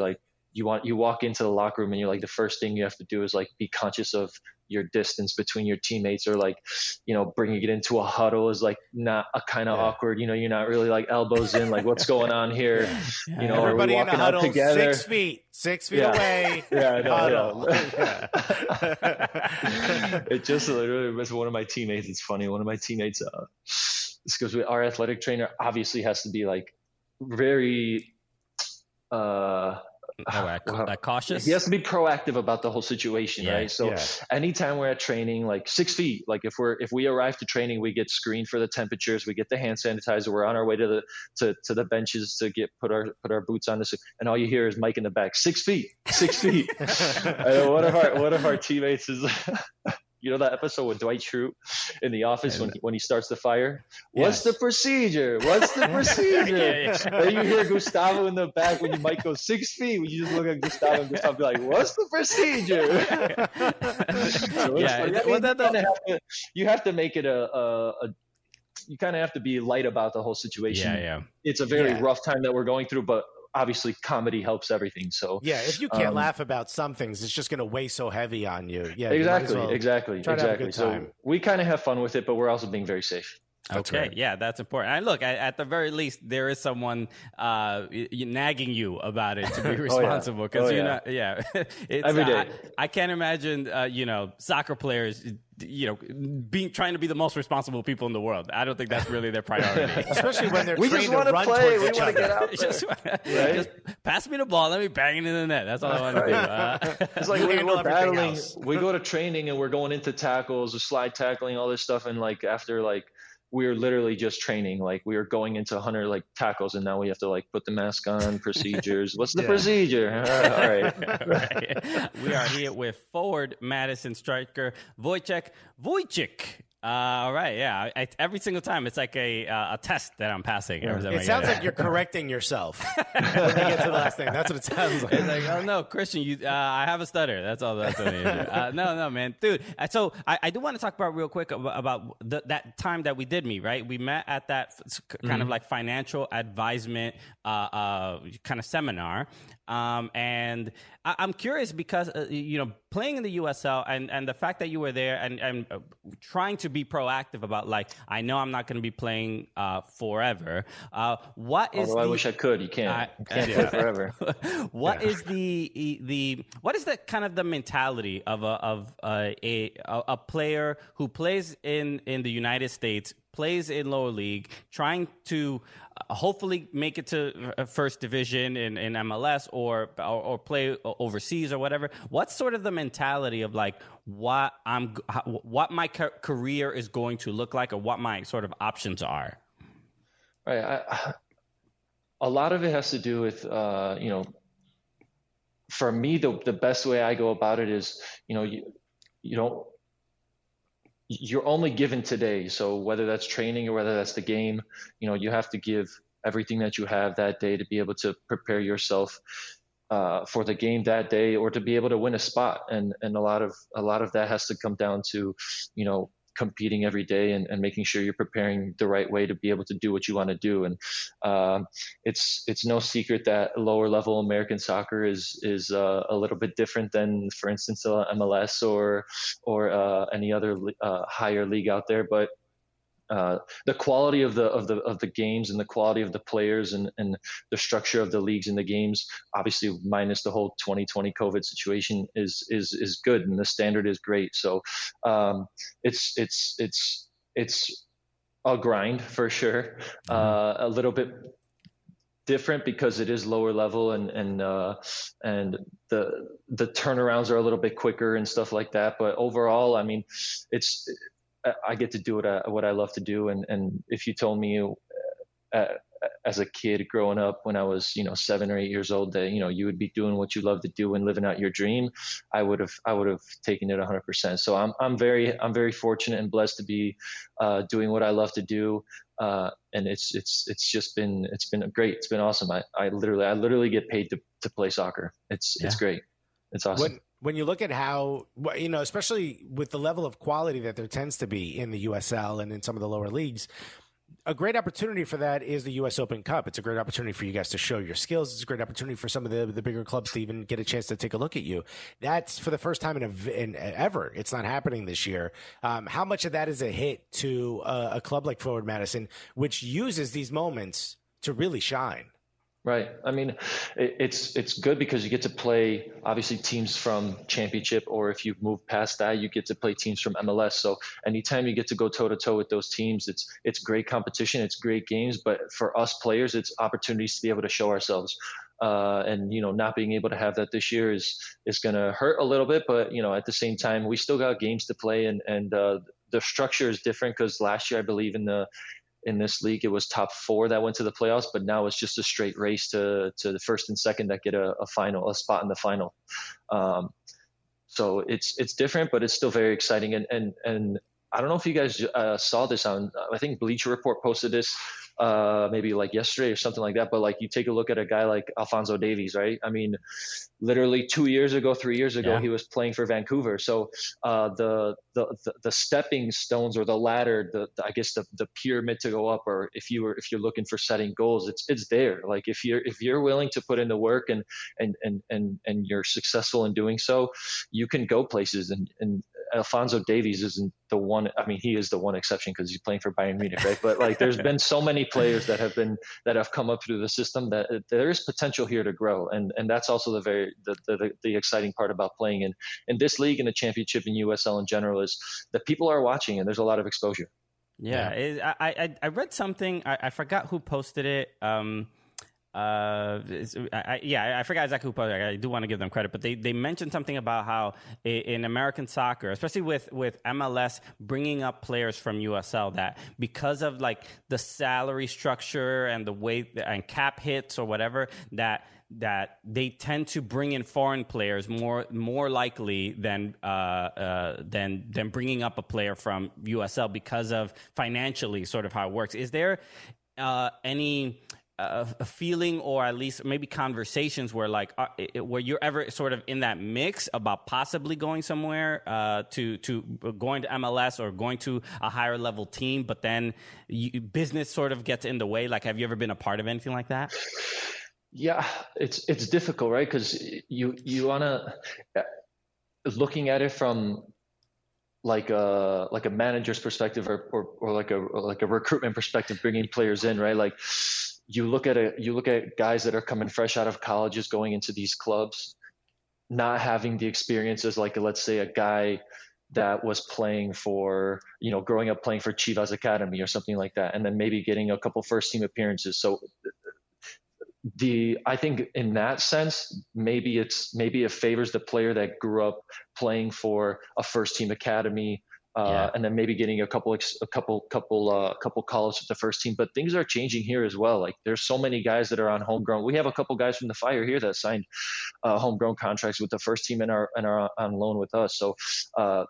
Speaker 5: you want you walk into the locker room and you're like, the first thing you have to do is like be conscious of your distance between your teammates, or like, you know, bringing it into a huddle is like not a kind of yeah. awkward, you know, you're not really like elbows in, like what's going on here, yeah. you know,
Speaker 3: everybody
Speaker 5: are we
Speaker 3: in a huddle together? six feet six feet
Speaker 5: yeah.
Speaker 3: away.
Speaker 5: Yeah, no, yeah. It just literally was one of my teammates. It's funny, one of my teammates, uh, because our athletic trainer obviously has to be like very uh
Speaker 2: Oh, uh, uh, cautious.
Speaker 5: He has to be proactive about the whole situation, yeah, right? So yeah. anytime we're at training, like six feet, like if we're if we arrive to training, we get screened for the temperatures, we get the hand sanitizer, we're on our way to the to, to the benches to get put our put our boots on this, and all you hear is Mike in the back, six feet, six feet. And one of our one of our teammates is. You know that episode with Dwight Schrute in The Office when he, when he starts the fire? What's yes. the procedure? What's the procedure? yeah, yeah. And you hear Gustavo in the back when you might go six feet. When you just look at Gustavo and Gustavo be like, "What's the procedure?" So yeah, like, I mean, that, that, you, have to, you have to make it a, a, a you kind of have to be light about the whole situation.
Speaker 2: Yeah, yeah.
Speaker 5: It's a very
Speaker 3: yeah.
Speaker 5: rough time that we're going through, but obviously comedy helps everything. So
Speaker 3: yeah, if you can't um, laugh about some things, it's just going to weigh so heavy on you. Yeah,
Speaker 5: exactly,
Speaker 3: you well
Speaker 5: exactly,
Speaker 3: try
Speaker 5: exactly.
Speaker 3: To have a good time.
Speaker 5: So we kind of have fun with it, but we're also being very safe.
Speaker 2: That's okay, right. Yeah, that's important. And look, at, at the very least, there is someone uh, nagging you about it to be responsible. Because
Speaker 5: oh, yeah. oh,
Speaker 2: you're
Speaker 5: yeah.
Speaker 2: not, yeah, it's,
Speaker 5: every day.
Speaker 2: Uh, I, I can't imagine, uh, you know, soccer players, you know, being trying to be the most responsible people in the world. I don't think that's really their priority.
Speaker 3: Especially when they're
Speaker 5: we
Speaker 3: trained
Speaker 5: just
Speaker 3: to
Speaker 5: want
Speaker 3: run
Speaker 5: to play.
Speaker 3: towards
Speaker 5: We
Speaker 3: each
Speaker 5: want
Speaker 3: other.
Speaker 5: to get out there.
Speaker 2: just,
Speaker 5: right?
Speaker 2: just pass me the ball. Let me bang it in the net. That's all I want to do. Uh,
Speaker 5: it's like we, we're battling. Else. We go to training and we're going into tackles, or slide tackling, all this stuff, and like after like. We were literally just training, like we were going into one hundred like tackles, and now we have to like put the mask on, procedures. What's the yeah. procedure? Uh, all right.
Speaker 2: right. We are here with forward Madison striker Wojciech Wójcik. Uh, all right, yeah. I, every single time, it's like a uh, a test that I'm passing. Every time
Speaker 3: it
Speaker 2: I
Speaker 3: sounds
Speaker 2: get
Speaker 3: like you're correcting yourself when you get to the last name. That's what it sounds like.
Speaker 2: It's like, oh no, Christian, you. Uh, I have a stutter. That's all. That's what it is. Uh, no, no, man, dude. Uh, so I, I do want to talk about real quick about, about the, that time that we did meet. Right, we met at that f- kind mm-hmm. of like financial advisement uh, uh, kind of seminar. Um, and I, I'm curious because, uh, you know, playing in the U S L and, and the fact that you were there and, and uh, trying to be proactive about, like, I know I'm not going to be playing uh, forever. Uh, what is
Speaker 5: Although
Speaker 2: the,
Speaker 5: I wish I could. You can't.
Speaker 2: I,
Speaker 5: you can't
Speaker 2: yeah.
Speaker 5: play forever.
Speaker 2: What
Speaker 3: yeah.
Speaker 2: is the the what is the kind of the mentality of a of a a, a player who plays in, in the United States, plays in lower league, trying to uh, hopefully make it to uh, first division in, in M L S or, or or play overseas or whatever? What's sort of the mentality of like what I'm what my ca- career is going to look like, or what my sort of options are?
Speaker 5: Right. I, a lot of it has to do with uh, you know. For me, the the best way I go about it is, you know, you you don't. You're only given today. So whether that's training or whether that's the game, you know, you have to give everything that you have that day to be able to prepare yourself uh, for the game that day, or to be able to win a spot. And and a lot of a lot of that has to come down to, you know, competing every day and, and making sure you're preparing the right way to be able to do what you want to do. And um, it's it's no secret that lower level American soccer is is uh, a little bit different than, for instance, uh, M L S or or uh, any other uh, higher league out there. But uh, the quality of the of the of the games and the quality of the players and, and the structure of the leagues and the games, obviously minus the whole twenty twenty COVID situation, is is is good, and the standard is great. So um, it's it's it's it's a grind for sure, uh, a little bit different because it is lower level, and and uh, and the the turnarounds are a little bit quicker and stuff like that. But overall, I mean, it's I get to do what I, what I love to do. And, and if you told me uh, as a kid growing up when I was, you know, seven or eight years old that, you know, you would be doing what you love to do and living out your dream, I would have, I would have taken it a hundred percent. So I'm, I'm very, I'm very fortunate and blessed to be uh, doing what I love to do. Uh, and it's, it's, it's just been, it's been great. It's been awesome. I, I literally, I literally get paid to, to play soccer. It's, yeah. it's great. It's awesome.
Speaker 3: When, when you look at how, you know, especially with the level of quality that there tends to be in the U S L and in some of the lower leagues, a great opportunity for that is the U S Open Cup. It's a great opportunity for you guys to show your skills. It's a great opportunity for some of the, the bigger clubs to even get a chance to take a look at you. That's for the first time in, a, in ever. It's not happening this year. Um, how much of that is a hit to uh, a club like Forward Madison, which uses these moments to really shine?
Speaker 5: Right. I mean, it, it's it's good because you get to play, obviously, teams from championship, or if you move past that, you get to play teams from M L S. So anytime you get to go toe-to-toe with those teams, it's it's great competition, it's great games. But for us players, it's opportunities to be able to show ourselves. Uh, and, you know, not being able to have that this year is is going to hurt a little bit. But, you know, at the same time, we still got games to play. And, and uh, the structure is different because last year, I believe, in the in this league, it was top four that went to the playoffs, but now it's just a straight race to to the first and second that get a, a final, a spot in the final. Um, so it's it's different, but it's still very exciting. And and and I don't know if you guys uh, saw this on, I think Bleacher Report posted this uh, maybe like yesterday or something like that. But like, you take a look at a guy like Alphonso Davies, right? I mean, literally two years ago, three years ago, yeah. he was playing for Vancouver. So uh, the, the the the stepping stones or the ladder, the, the I guess the the pyramid to go up, or if you were if you're looking for setting goals, it's it's there. Like if you're if you're willing to put in the work and and and and and you're successful in doing so, you can go places. And and Alphonso Davies isn't the one. I mean, he is the one exception because he's playing for Bayern Munich, right? But like, there's been so many players that have been that have come up through the system that there is potential here to grow, and and that's also the very the the, the exciting part about playing in in this league and the championship in U S L in general is that people are watching and there's a lot of exposure.
Speaker 2: Yeah, yeah. It, I, I I read something. I, I forgot who posted it. Um, uh, I, yeah, I forgot exactly who posted it. I do want to give them credit, but they, they mentioned something about how in American soccer, especially with, with M L S bringing up players from U S L, that because of like the salary structure and the way and cap hits or whatever, that that they tend to bring in foreign players more more likely than uh, uh, than than bringing up a player from U S L because of financially sort of how it works. Is there uh, any uh, a feeling, or at least maybe conversations where like uh, where you're ever sort of in that mix about possibly going somewhere uh, to to going to M L S or going to a higher level team, but then you, business sort of gets in the way? Like, have you ever been a part of anything like that?
Speaker 5: Yeah, it's it's difficult, right? Because you you wanna looking at it from like a like a manager's perspective, or or, or like a or like a recruitment perspective, bringing players in, right? Like you look at a you look at guys that are coming fresh out of colleges, going into these clubs, not having the experiences like, let's say, a guy that was playing for, you know, growing up playing for Chivas Academy or something like that, and then maybe getting a couple first team appearances. So the I think in that sense, maybe it's maybe it favors the player that grew up playing for a first team academy, uh, yeah. and then maybe getting a couple a couple couple uh, couple calls with the first team. But things are changing here as well. Like, there's so many guys that are on homegrown. We have a couple guys from the Fire here that signed uh, homegrown contracts with the first team and are and are on loan with us. So uh,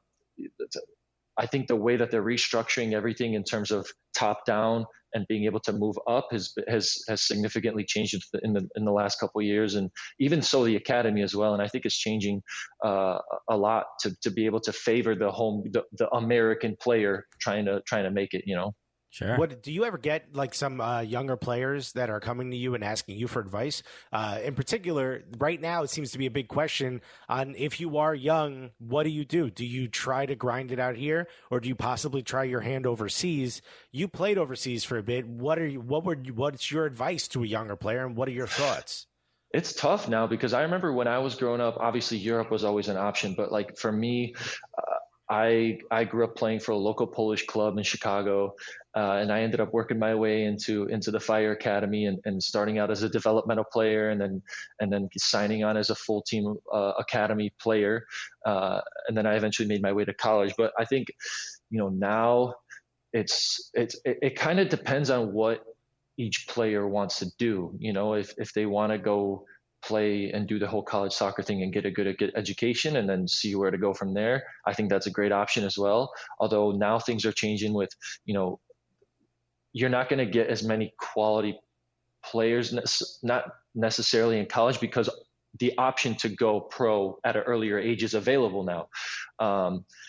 Speaker 5: I think the way that they're restructuring everything in terms of top down and being able to move up has has has significantly changed in the in the last couple of years, and even so the academy as well. And I think it's changing uh, a lot to to be able to favor the home the, the American player trying to trying to make it. You know.
Speaker 2: Sure.
Speaker 3: What do you ever get, like some uh, younger players that are coming to you and asking you for advice? Uh, in particular, right now, it seems to be a big question on if you are young, what do you do? Do you try to grind it out here, or do you possibly try your hand overseas? You played overseas for a bit. What are you? What were? You, what's your advice to a younger player, and what are your thoughts?
Speaker 5: It's tough now because I remember when I was growing up, obviously Europe was always an option, but like for me. Uh, I I grew up playing for a local Polish club in Chicago, uh, and I ended up working my way into into the Fire Academy and, and starting out as a developmental player, and then and then signing on as a full team uh, academy player, uh, and then I eventually made my way to college. But I think, you know, now it's it's it, it kind of depends on what each player wants to do. You know, if if they want to go play and do the whole college soccer thing and get a good, a good education and then see where to go from there, I think that's a great option as well. Although now things are changing with, you know, you're not going to get as many quality players, not necessarily in college, because the option to go pro at an earlier age is available now. Um,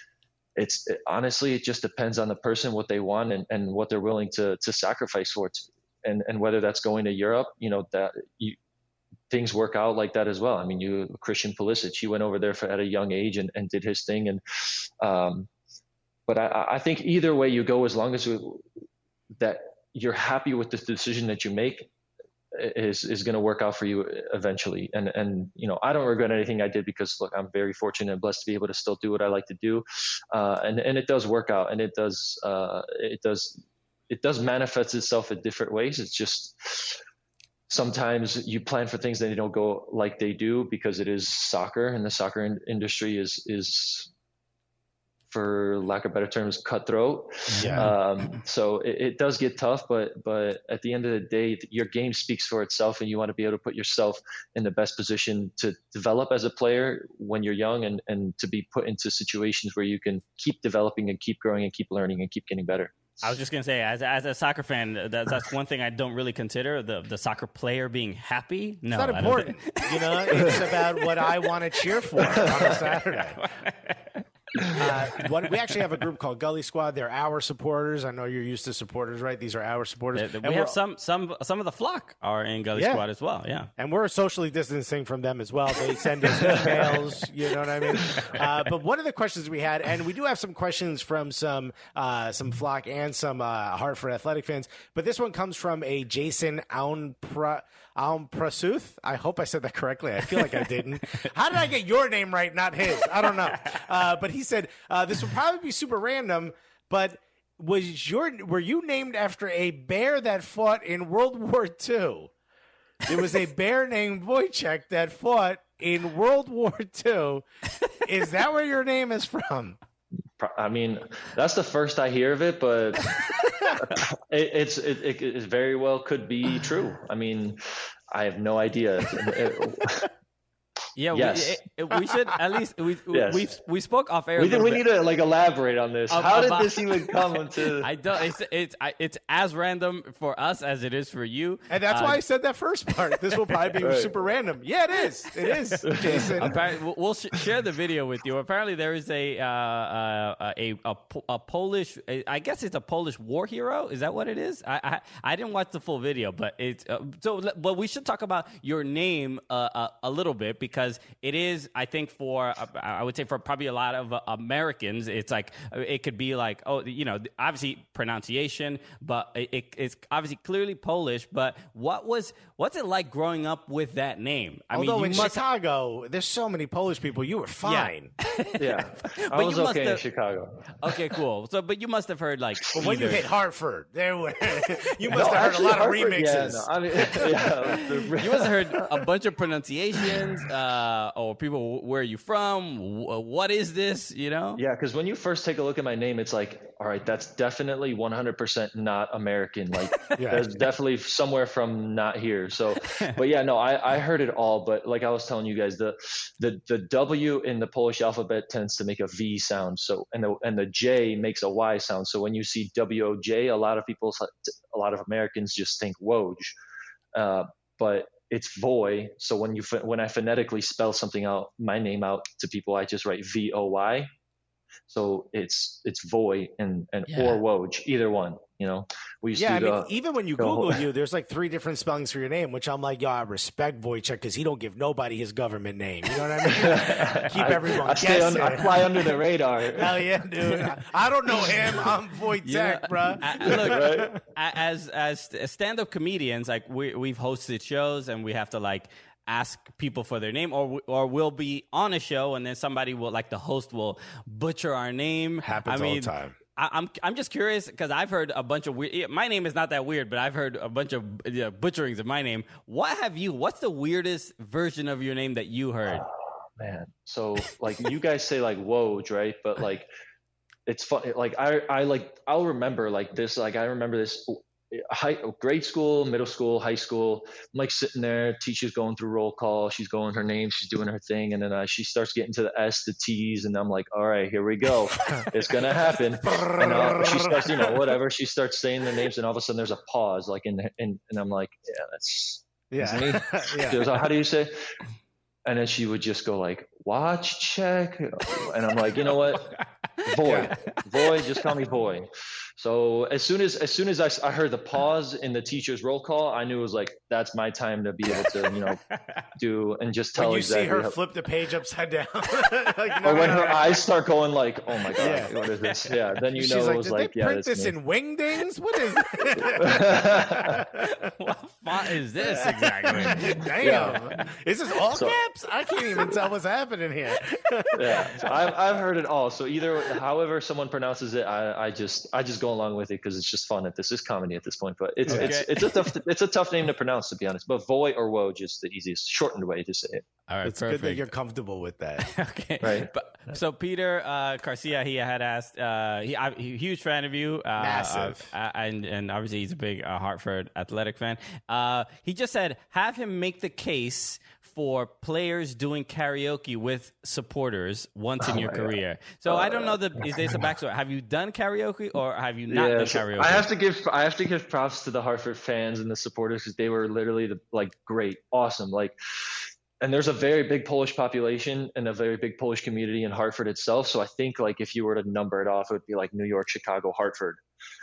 Speaker 5: it's it, honestly, it just depends on the person, what they want, and, and what they're willing to to sacrifice for it, and and whether that's going to Europe, you know, that you, things work out like that as well. I mean, you Christian Pulisic, he went over there for, at a young age and, and did his thing, and um, but I, I think either way you go, as long as you, that you're happy with the decision that you make, is is going to work out for you eventually. And and you know, I don't regret anything I did, because look, I'm very fortunate and blessed to be able to still do what I like to do, uh, and and it does work out, and it does uh, it does it does manifest itself in different ways. It's just sometimes you plan for things that they don't go like they do, because it is soccer, and the soccer in- industry is is. for lack of better terms, cutthroat.
Speaker 3: Yeah.
Speaker 5: Um, so it, it does get tough, but but at the end of the day, your game speaks for itself, and you want to be able to put yourself in the best position to develop as a player when you're young, and, and to be put into situations where you can keep developing and keep growing and keep learning and keep getting better.
Speaker 2: I was just going to say, as, as a soccer fan, that, that's one thing I don't really consider, the the soccer player being happy. No,
Speaker 3: It's not important. You know, it's about what I want to cheer for on a Saturday. Uh, what, we actually have a group called Gully Squad. They're our supporters. I know you're used to supporters, right? These are our supporters.
Speaker 2: We
Speaker 3: And
Speaker 2: have
Speaker 3: we're-
Speaker 2: some some some of the flock are in Gully
Speaker 3: Yeah.
Speaker 2: Squad as well. Yeah.
Speaker 3: And we're socially distancing from them as well. They send us emails, you know what I mean? Uh, but one of the questions we had, and we do have some questions from some uh, some Flock and some uh, Hartford Athletic fans, but this one comes from a Jason Aunpra. Aunprasuth. I hope I said that correctly. I feel like I didn't. How did I get your name right, not his? I don't know. Uh, but he said, uh, this would probably be super random, but was your were you named after a bear that fought in World War Two? There was a bear named Wojciech that fought in World War Two. Is that where your name is from?
Speaker 5: I mean, that's the first I hear of it, but it, it's it, it, it very well could be true. I mean, I have no idea.
Speaker 2: Yeah,
Speaker 5: Yes.
Speaker 2: we, it, we should at least we
Speaker 5: Yes.
Speaker 2: we we spoke off air.
Speaker 5: we
Speaker 2: a
Speaker 5: did,
Speaker 2: little
Speaker 5: we
Speaker 2: bit.
Speaker 5: need to like elaborate on this.
Speaker 2: Ab-
Speaker 5: How did
Speaker 2: about-
Speaker 5: this even come into?
Speaker 2: I don't. It's it's I- it's as random for us as it is for you.
Speaker 3: And that's
Speaker 2: Uh,
Speaker 3: why I said that first part. This will probably be
Speaker 5: Right.
Speaker 3: super random. Yeah, it is. It is, Jason.
Speaker 2: Apparently, we'll- we'll sh- share the video with you. Apparently, there is a uh, uh, a, a a Polish. I guess it's a Polish war hero. Is that what it is? I I, I didn't watch the full video, but it's uh, so. But we should talk about your name uh, a, a little bit, because it is. I think for uh, I would say for probably a lot of uh, Americans, it's like it could be like, oh, you know, obviously pronunciation, but it, it, it's obviously clearly Polish. But what was what's it like growing up with that name? I
Speaker 3: Although
Speaker 2: mean,
Speaker 3: in
Speaker 2: you must.
Speaker 3: Chicago, there's so many Polish people. You were fine.
Speaker 5: Yeah, I
Speaker 2: But
Speaker 5: was
Speaker 2: you must
Speaker 5: okay in
Speaker 2: have-
Speaker 5: Chicago.
Speaker 2: Okay, cool. So, but you must have heard like.
Speaker 3: But when you
Speaker 2: either-
Speaker 3: hit Hartford, there were you must
Speaker 5: No,
Speaker 3: have heard
Speaker 5: actually,
Speaker 3: a lot of
Speaker 5: Hartford-
Speaker 3: remixes.
Speaker 5: Yeah, no, I mean, yeah, the-
Speaker 2: You must have heard a bunch of pronunciations, uh, or people, where are you from? Wh- What is this? You know?
Speaker 5: Yeah, because when you first take a look at my name, it's like, all right, that's definitely one hundred percent not American. Like,
Speaker 3: Yeah.
Speaker 5: there's definitely somewhere from not here. So, but yeah, no, I, I heard it all. But like I was telling you guys, the the the W in the Polish alphabet tends to make a V sound. So, and the and the J makes a Y sound. So when you see W O J, a lot of people, a lot of Americans just think Woj, uh, but it's Voy. So when you when I phonetically spell something out, my name out to people, I just write V O Y. So it's it's Voy and and
Speaker 2: Yeah.
Speaker 5: or Woj, either one. You know, we used
Speaker 3: Yeah, I
Speaker 5: to.
Speaker 3: mean,
Speaker 5: uh,
Speaker 3: even when you
Speaker 5: go-
Speaker 3: Google you, there's like three different spellings for your name, which I'm like, yo, I respect Wojciech because he don't give nobody his government name. You know what I mean? Keep
Speaker 5: I-
Speaker 3: everyone
Speaker 5: I, stay
Speaker 3: guessing.
Speaker 5: on, I fly under the radar.
Speaker 3: Hell yeah, dude. I, I don't know him. I'm Wojciech,
Speaker 2: Yeah.
Speaker 3: bruh.
Speaker 2: I- I- look, a- as as stand-up comedians, like we we've hosted shows and we have to like ask people for their name, or we- or we'll be on a show and then somebody will, like the host will butcher our name.
Speaker 3: Happens
Speaker 2: I
Speaker 3: all
Speaker 2: mean,
Speaker 3: the time.
Speaker 2: I, I'm I'm just curious because I've heard a bunch of weird. My name is not that weird, but I've heard a bunch of you know, butcherings of my name. What have you? What's the weirdest version of your name that you heard?
Speaker 5: Man, so like you guys say like Woj, right? But like it's fun. Like I I like I'll remember like this. Like I remember this. High, grade school, middle school, high school. I'm like sitting there, teacher's going through roll call. She's going her name, she's doing her thing, and then uh, she starts getting to the S, the T's, and I'm like, all right, here we go, it's gonna happen. And uh, she starts, you know, whatever. She starts saying the names, and all of a sudden there's a pause, like in, in and I'm like, yeah, that's
Speaker 3: Yeah.
Speaker 5: me.
Speaker 3: yeah.
Speaker 5: She goes, how do you say? And then she would just go like, watch, check, and I'm like, you know what? Voy, Voy, just call me Voy. So as soon as as soon as I, I heard the pause in the teacher's roll call, I knew it was like, that's my time to be able to, you know, do and just tell
Speaker 3: when you
Speaker 5: exactly
Speaker 3: see her
Speaker 5: how,
Speaker 3: flip the page upside down. Like, no,
Speaker 5: or when
Speaker 3: no,
Speaker 5: her
Speaker 3: no.
Speaker 5: eyes start going like, oh my God,
Speaker 3: Yeah.
Speaker 5: what is this? Yeah, then you
Speaker 3: She's
Speaker 5: know
Speaker 3: like,
Speaker 5: it was
Speaker 3: did
Speaker 5: like,
Speaker 3: they
Speaker 5: yeah,
Speaker 3: print
Speaker 5: that's
Speaker 3: this
Speaker 5: me.
Speaker 3: in Wingdings? What is
Speaker 2: What font is this exactly?
Speaker 3: Damn.
Speaker 5: Yeah.
Speaker 3: Is this all
Speaker 5: So-
Speaker 3: caps? I can't even tell what's happening here.
Speaker 5: Yeah, so I've I've heard it all. So either however someone pronounces it, I, I just I just go along with it because it's just fun. At this is comedy at this point, but it's
Speaker 2: Okay.
Speaker 5: it's it's a tough it's a tough name to pronounce, to be honest. But Voy or Woj is the easiest shortened way to say it.
Speaker 2: All right,
Speaker 3: It's
Speaker 2: perfect.
Speaker 3: good that you're comfortable with that.
Speaker 2: Okay.
Speaker 5: Right.
Speaker 2: But, so Peter uh, Garcia, he had asked, uh, he, I, he huge fan of you, uh,
Speaker 3: Massive.
Speaker 2: uh, and and obviously he's a big uh, Hartford Athletic fan. Uh, he just said, have him make the case for players doing karaoke with supporters once in
Speaker 5: Oh
Speaker 2: your
Speaker 5: my
Speaker 2: career. So I don't know the is there some backstory? Have you done karaoke or have you not done
Speaker 5: so
Speaker 2: karaoke?
Speaker 5: I have to give I have to give props to the Hartford fans and the supporters because they were literally the, like great, awesome, like. And there's a very big Polish population and a very big Polish community in Hartford itself. So I think like if you were to number it off, it would be like New York, Chicago, Hartford,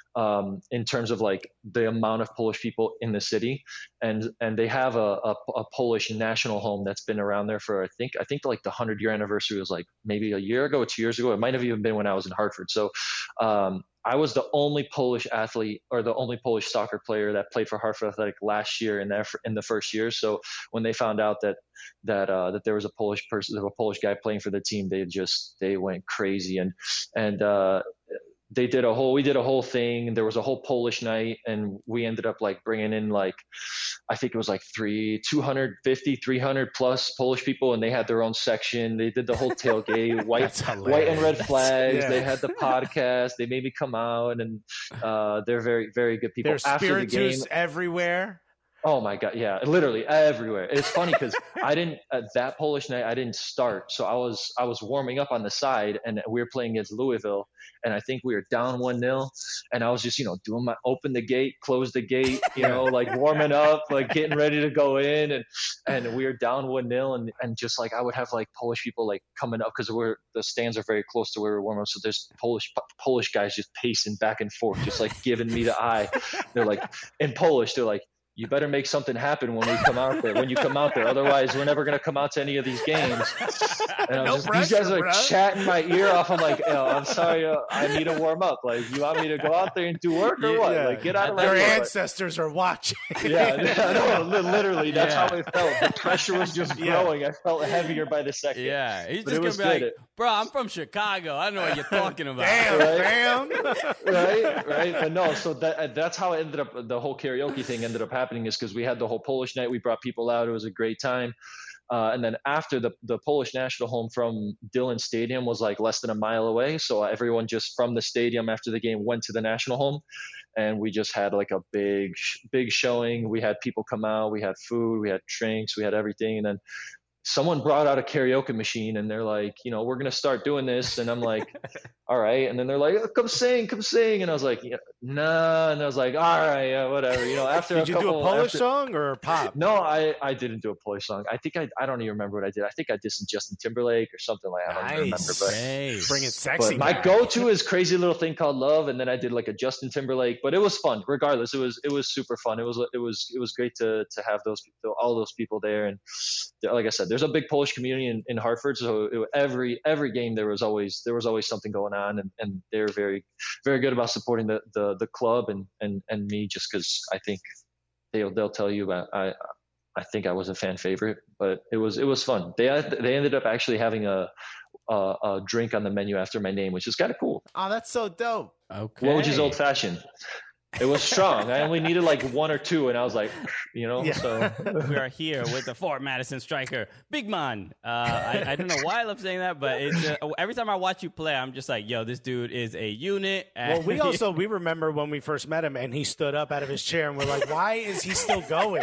Speaker 5: um, in terms of like the amount of Polish people in the city. And and they have a, a, a Polish national home that's been around there for I think I think like the hundred year anniversary was like maybe a year ago, two years ago. It might have even been when I was in Hartford. So um, I was the only Polish athlete or the only Polish soccer player that played for Hartford Athletic last year in that in the first year. So when they found out that that uh, that there was a Polish person, a Polish guy playing for the team, they just they went crazy and and uh, they did a whole we did a whole thing. There was a whole Polish night, and we ended up like bringing in like I think it was like three, two hundred fifty, three hundred plus Polish people, and they had their own section. They did the whole tailgate, white,
Speaker 3: That's
Speaker 5: white and red
Speaker 3: hilarious.
Speaker 5: flags.
Speaker 3: Yeah.
Speaker 5: They had the podcast. They made me come out, and uh, they're very, very good people.
Speaker 3: There's
Speaker 5: After the game,
Speaker 3: spiritus everywhere.
Speaker 5: oh my God, yeah, literally everywhere. It's funny because I didn't at that Polish night. I didn't start, so I was I was warming up on the side, and we were playing against Louisville, and I think we were down one nil, and I was just you know doing my open the gate, close the gate, you know, like warming up, like getting ready to go in, and and we were down one nil, and and just like I would have like Polish people like coming up because we're the stands are very close to where we're warming up, so there's Polish Polish guys just pacing back and forth, just like giving me the eye. They're like in Polish, they're like, you better make something happen when we come out there, when you come out there. Otherwise, we're never going to come out to any of these games. And I was
Speaker 3: No
Speaker 5: just, these guys
Speaker 3: pressure,
Speaker 5: are like
Speaker 3: bro.
Speaker 5: chatting my ear off. I'm like, oh, I'm sorry, uh, I need to warm up. Like, you want me to go out there and do work or what?
Speaker 3: Yeah.
Speaker 5: Like, get out of my
Speaker 3: Your
Speaker 5: way. Like,
Speaker 3: ancestors are watching.
Speaker 5: yeah, yeah, no, li- literally, that's
Speaker 2: Yeah.
Speaker 5: how it felt. The pressure was just
Speaker 3: Yeah.
Speaker 5: growing. I felt heavier by the second.
Speaker 2: Yeah, he's
Speaker 5: But
Speaker 2: just
Speaker 5: it
Speaker 2: gonna
Speaker 5: was
Speaker 2: be like,
Speaker 5: good.
Speaker 2: bro, I'm from Chicago. I know what you're talking about.
Speaker 3: Damn,
Speaker 5: Right?
Speaker 3: fam.
Speaker 5: right right but no so that that's how it ended up. The whole karaoke thing ended up happening is because we had the whole Polish night. We brought people out. It was a great time. Uh, and then after the the Polish national home from Dillon Stadium was like less than a mile away, so everyone just from the stadium after the game went to the national home, and we just had like a big big showing. We had people come out, we had food, we had drinks, we had everything. And then someone brought out a karaoke machine, and they're like, you know, we're gonna start doing this. And I'm like, all right. And then they're like, oh, come sing, come sing. And I was like, yeah, nah. And I was like, all right, yeah, whatever. You know, after
Speaker 3: Did
Speaker 5: a
Speaker 3: you
Speaker 5: couple,
Speaker 3: do a Polish
Speaker 5: after,
Speaker 3: song or pop?
Speaker 5: No, I, I didn't do a Polish song. I think I I don't even remember what I did. I think I did some Justin Timberlake or something like that. I don't even remember.
Speaker 3: Nice.
Speaker 5: But,
Speaker 2: Hey.
Speaker 3: Bringing sexy.
Speaker 5: but my
Speaker 3: guy.
Speaker 5: go-to is Crazy Little Thing Called Love, and then I did like a Justin Timberlake. But it was fun, regardless. It was it was super fun. It was it was it was great to to have those people, all those people there. And like I said, there's a big Polish community in, in Hartford, so it, every every game there was always there was always something going on, and, and they're very very good about supporting the the, the club and, and and me, just because I think they'll they'll tell you about I. I think I was a fan favorite, but it was it was fun. They they ended up actually having a a, a drink on the menu after my name, which is kind of cool.
Speaker 3: Oh, that's so dope.
Speaker 2: Okay.
Speaker 5: Woj is old fashioned. It was strong. I only needed like one or two, and I was like, you know.
Speaker 3: Yeah.
Speaker 5: So
Speaker 2: We are here with the Fort Madison striker, Big Man. Uh, I, I don't know why I love saying that, but it's, uh, every time I watch you play, I'm just like, yo, this dude is a unit.
Speaker 3: Well, we also we remember when we first met him, and he stood up out of his chair, and we're like, "Why is he still going?"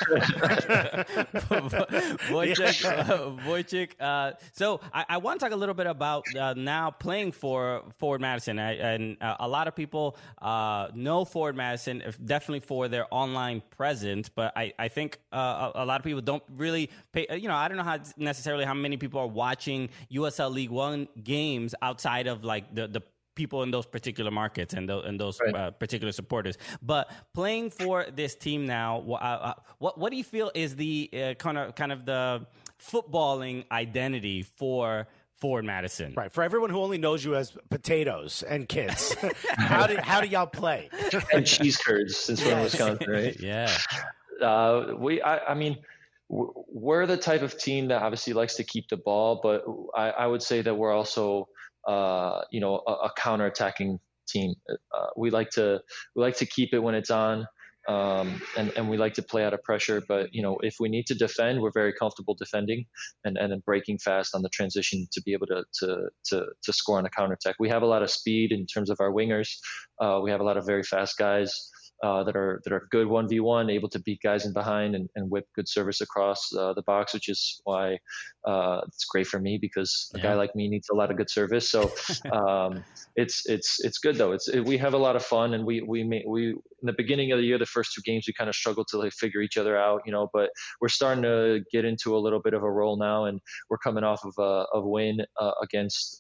Speaker 2: Wojciech, uh, Wojciech, uh, so I, I want to talk a little bit about uh, now playing for Forward Madison. I, and uh, a lot of people uh, know Forward Madison, definitely for their online presence, but I, I think uh, a, a lot of people don't really pay, you know, I don't know how necessarily how many people are watching U S L League One games outside of like the, the people in those particular markets and, the, and those right. uh, particular supporters. But playing for this team now, uh, what what do you feel is the uh, kind of kind of the footballing identity for Forward Madison?
Speaker 3: Right. For everyone who only knows you as potatoes and kids, how do how do y'all play?
Speaker 5: And cheese curds, since we're in Wisconsin, right?
Speaker 2: Yeah.
Speaker 5: Uh, we, I, I mean, we're the type of team that obviously likes to keep the ball, but I, I would say that we're also, uh, you know, a, a counter-attacking team. Uh, we like to we like to keep it when it's on. Um, and, and we like to play out of pressure, but you know, if we need to defend, we're very comfortable defending and, and then breaking fast on the transition to be able to, to, to, to score on a counterattack. We have a lot of speed in terms of our wingers. Uh, we have a lot of very fast guys. Uh, that are that are good one v one, able to beat guys in behind and, and whip good service across uh, the box, which is why uh, it's great for me because a yeah. guy like me needs a lot of good service. So um, it's it's it's good though. It's it, we have a lot of fun, and we we may, we in the beginning of the year, the first two games, we kind of struggled to like figure each other out, you know. But we're starting to get into a little bit of a roll now, and we're coming off of a, a win uh, against.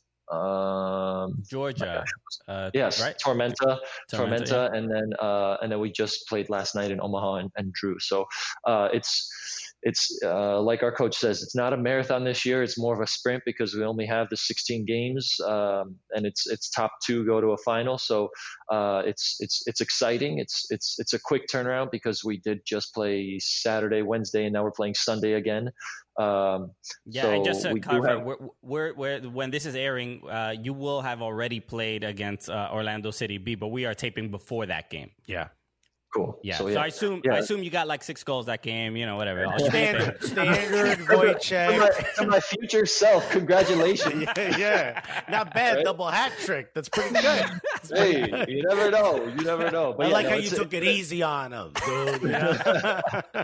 Speaker 5: Um,
Speaker 2: Georgia,
Speaker 5: uh, yes,
Speaker 2: right?
Speaker 5: Tormenta,
Speaker 2: Tormenta,
Speaker 5: Tormenta,
Speaker 2: yeah.
Speaker 5: and then uh, and then we just played last night in Omaha and, and drew. So uh, it's it's uh, like our coach says, it's not a marathon this year. It's more of a sprint because we only have the sixteen games, um, and it's it's top two go to a final. So uh, it's it's it's exciting. It's it's it's a quick turnaround because we did just play Saturday, Wednesday, and now we're playing Sunday again. Um,
Speaker 2: yeah,
Speaker 5: so
Speaker 2: and just to clarify,
Speaker 5: have,
Speaker 2: we're, we're, we're, when this is airing, uh, you will have already played against uh, Orlando City B, but we are taping before that game.
Speaker 3: Yeah.
Speaker 5: Cool.
Speaker 2: Yeah.
Speaker 5: So,
Speaker 2: so
Speaker 5: yeah.
Speaker 2: I assume
Speaker 5: yeah.
Speaker 2: I assume you got like six goals that game. You know, whatever.
Speaker 3: Standard, standard, Wojciech.
Speaker 5: To my, to my future self, congratulations.
Speaker 3: yeah, yeah, not bad. Right? Double hat trick. That's pretty good. That's
Speaker 5: hey,
Speaker 3: pretty good.
Speaker 5: You never know. You never know. But
Speaker 3: I
Speaker 5: yeah,
Speaker 3: like
Speaker 5: no,
Speaker 3: how you took it easy on him, dude. Yeah.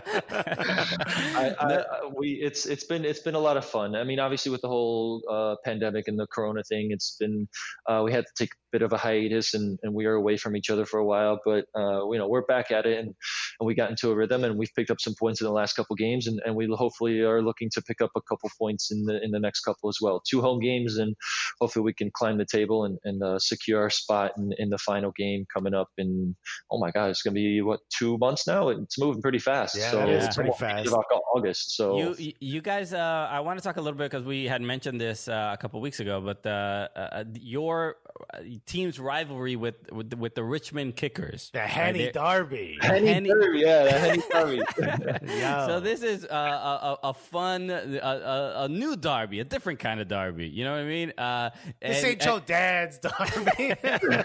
Speaker 5: I, I, we it's it's been it's been a lot of fun. I mean, obviously with the whole uh, pandemic and the Corona thing, it's been uh, we had to take a bit of a hiatus and, and we were away from each other for a while. But uh, you know, we're back at it and. And we got into a rhythm, and we've picked up some points in the last couple games, and, and we hopefully are looking to pick up a couple points in the in the next couple as well. Two home games, and hopefully we can climb the table and, and uh, secure our spot in, in the final game coming up in. Oh my God, it's gonna be what two months now? It's moving pretty fast.
Speaker 3: Yeah,
Speaker 5: so
Speaker 3: that is
Speaker 5: it's
Speaker 3: pretty fast.
Speaker 5: About August. So
Speaker 2: you you guys, uh, I want to talk a little bit because we had mentioned this uh, a couple weeks ago, but uh, uh, your team's rivalry with with, with the Richmond Kickers,
Speaker 3: the Henny
Speaker 2: right?
Speaker 3: Derby.
Speaker 5: Henny, Henny Derby, yeah, the Henny Derby.
Speaker 2: So this is uh, a, a fun, a, a, a new derby, a different kind of derby. You know what I mean? Uh,
Speaker 3: this
Speaker 2: and,
Speaker 3: ain't your dad's derby.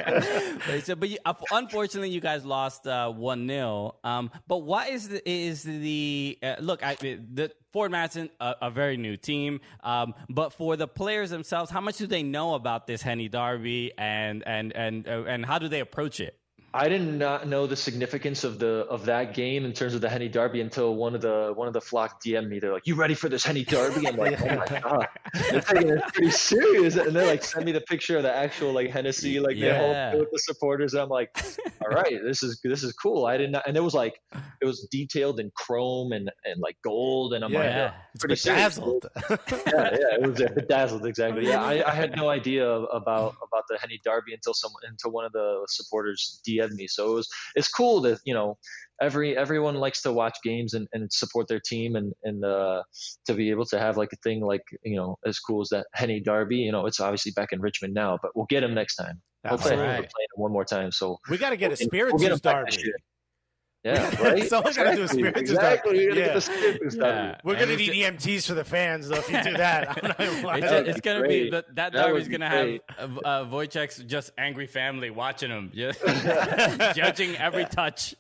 Speaker 2: so, but you, unfortunately, you guys lost uh, one nil. Um, but what is the, is the uh, look? I, the Forward Madison, a, a very new team. Um, but for the players themselves, how much do they know about this Henny Derby, and and and uh, and how do they approach it?
Speaker 5: I did not know the significance of the of that game in terms of the Henny Derby until one of the one of the flock D M'd me. They're like, "You ready for this Henny Derby?" I'm like, "Oh my God, they're taking it pretty serious." And they're like, "Send me the picture of the actual like Hennessy, like
Speaker 2: yeah.
Speaker 5: they hold with the supporters." And I'm like, "All right, this is this is cool." I didn't, and it was like it was detailed in chrome and, and like gold, and I'm
Speaker 3: yeah,
Speaker 5: like,
Speaker 3: yeah.
Speaker 5: "It's pretty
Speaker 3: bedazzled."
Speaker 5: yeah, yeah, it was uh, bedazzled exactly. Yeah, I, I had no idea about about the Henny Derby until someone until one of the supporters D M'd me. So it was. It's cool that, you know, every everyone likes to watch games and, and support their team, and and uh, to be able to have like a thing like, you know, as cool as that Henny Derby. You know, it's obviously back in Richmond now, but we'll get him next time. Hopefully
Speaker 3: right.
Speaker 5: we're playing him one more time. So
Speaker 3: we got to get a Spirit
Speaker 5: we'll
Speaker 3: Juice Derby.
Speaker 5: Yeah, right.
Speaker 3: Someone's got to do a Spirit Juice
Speaker 5: Exactly. You're
Speaker 3: yeah.
Speaker 5: gonna get the Spirit Juice
Speaker 2: yeah.
Speaker 3: We're gonna need E M Ts for the fans, though. If you do that, I'm not even lying.
Speaker 2: It's, it's gonna
Speaker 5: great.
Speaker 2: be that, that
Speaker 5: That
Speaker 2: derby's
Speaker 5: would
Speaker 2: gonna
Speaker 5: be
Speaker 2: have uh, uh, Wojciech's just angry family watching him, just judging every touch.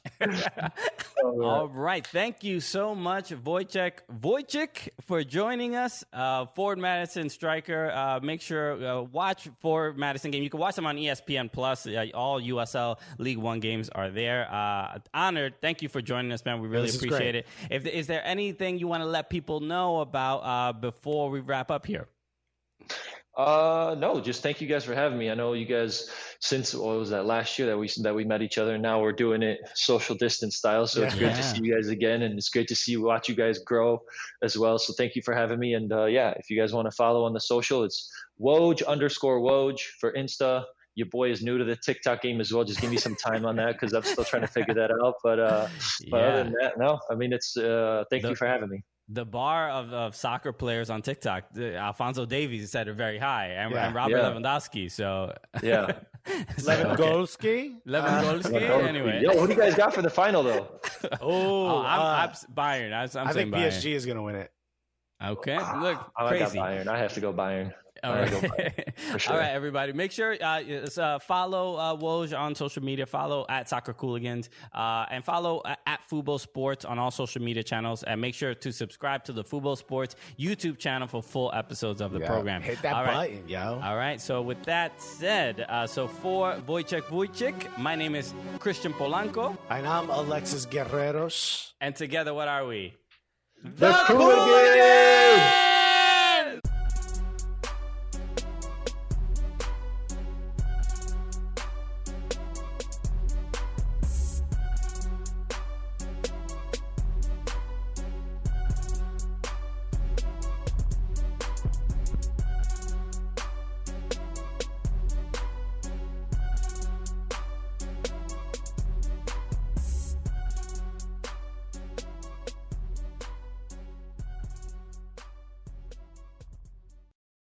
Speaker 5: Oh,
Speaker 2: All right, thank you so much, Wojciech Wojciech, for joining us. Uh, Forward Madison striker. Uh, make sure uh, watch Forward Madison game. You can watch them on E S P N Plus. Uh, all U S L League One games are there. Uh, honored. Thank you for joining us, man. We really appreciate it. If is there anything you want to let people know about uh, before we wrap up here?
Speaker 5: Uh, no, just thank you guys for having me. I know you guys since what was that last year that we that we met each other, and now we're doing it social distance style. So
Speaker 3: Yeah.
Speaker 5: it's great
Speaker 2: Yeah.
Speaker 5: to see you guys again, and it's great to see watch you guys grow as well. So thank you for having me. And uh, yeah, if you guys want to follow on the social, it's Woj underscore Woj for Insta. Your boy is new to the TikTok game as well. Just give me some time on that because I'm still trying to figure that out. But uh, but
Speaker 2: Yeah.
Speaker 5: other than that, no. I mean, it's uh, thank
Speaker 2: The-
Speaker 5: you for having me.
Speaker 2: The bar of, of soccer players on TikTok, the, Alfonso Davies said it very high, and,
Speaker 3: Yeah.
Speaker 2: and Robert
Speaker 5: Yeah.
Speaker 2: Lewandowski. So
Speaker 5: Yeah.
Speaker 2: so,
Speaker 3: Lewandowski?
Speaker 2: Lewandowski. Anyway,
Speaker 5: Yo, who do you guys got for the final though?
Speaker 3: Oh,
Speaker 2: Oh, I'm,
Speaker 3: uh,
Speaker 2: I'm Bayern. I'm, I'm
Speaker 3: I
Speaker 2: saying
Speaker 3: think
Speaker 2: Bayern.
Speaker 3: P S G is going to win it.
Speaker 2: Okay, look,
Speaker 5: Oh, I got
Speaker 2: crazy.
Speaker 5: Bayern. I have to go Bayern.
Speaker 2: All
Speaker 5: I
Speaker 2: right.
Speaker 5: gotta go Bayern, for sure.
Speaker 2: All right, everybody. Make sure uh, it's, uh, follow uh, Woj on social media. Follow at Soccer Cooligans. Uh, and follow uh, at Fubo Sports on all social media channels. And make sure to subscribe to the Fubo Sports YouTube channel for full episodes of the
Speaker 3: Yeah.
Speaker 2: program.
Speaker 3: Hit that
Speaker 2: All right.
Speaker 3: button, yo.
Speaker 2: All right. So with that said, uh, so for Wojciech Wojcik, my name is Christian Polanco.
Speaker 3: And I'm Alexis Guerreros.
Speaker 2: And together, what are we?
Speaker 5: The Cooligans!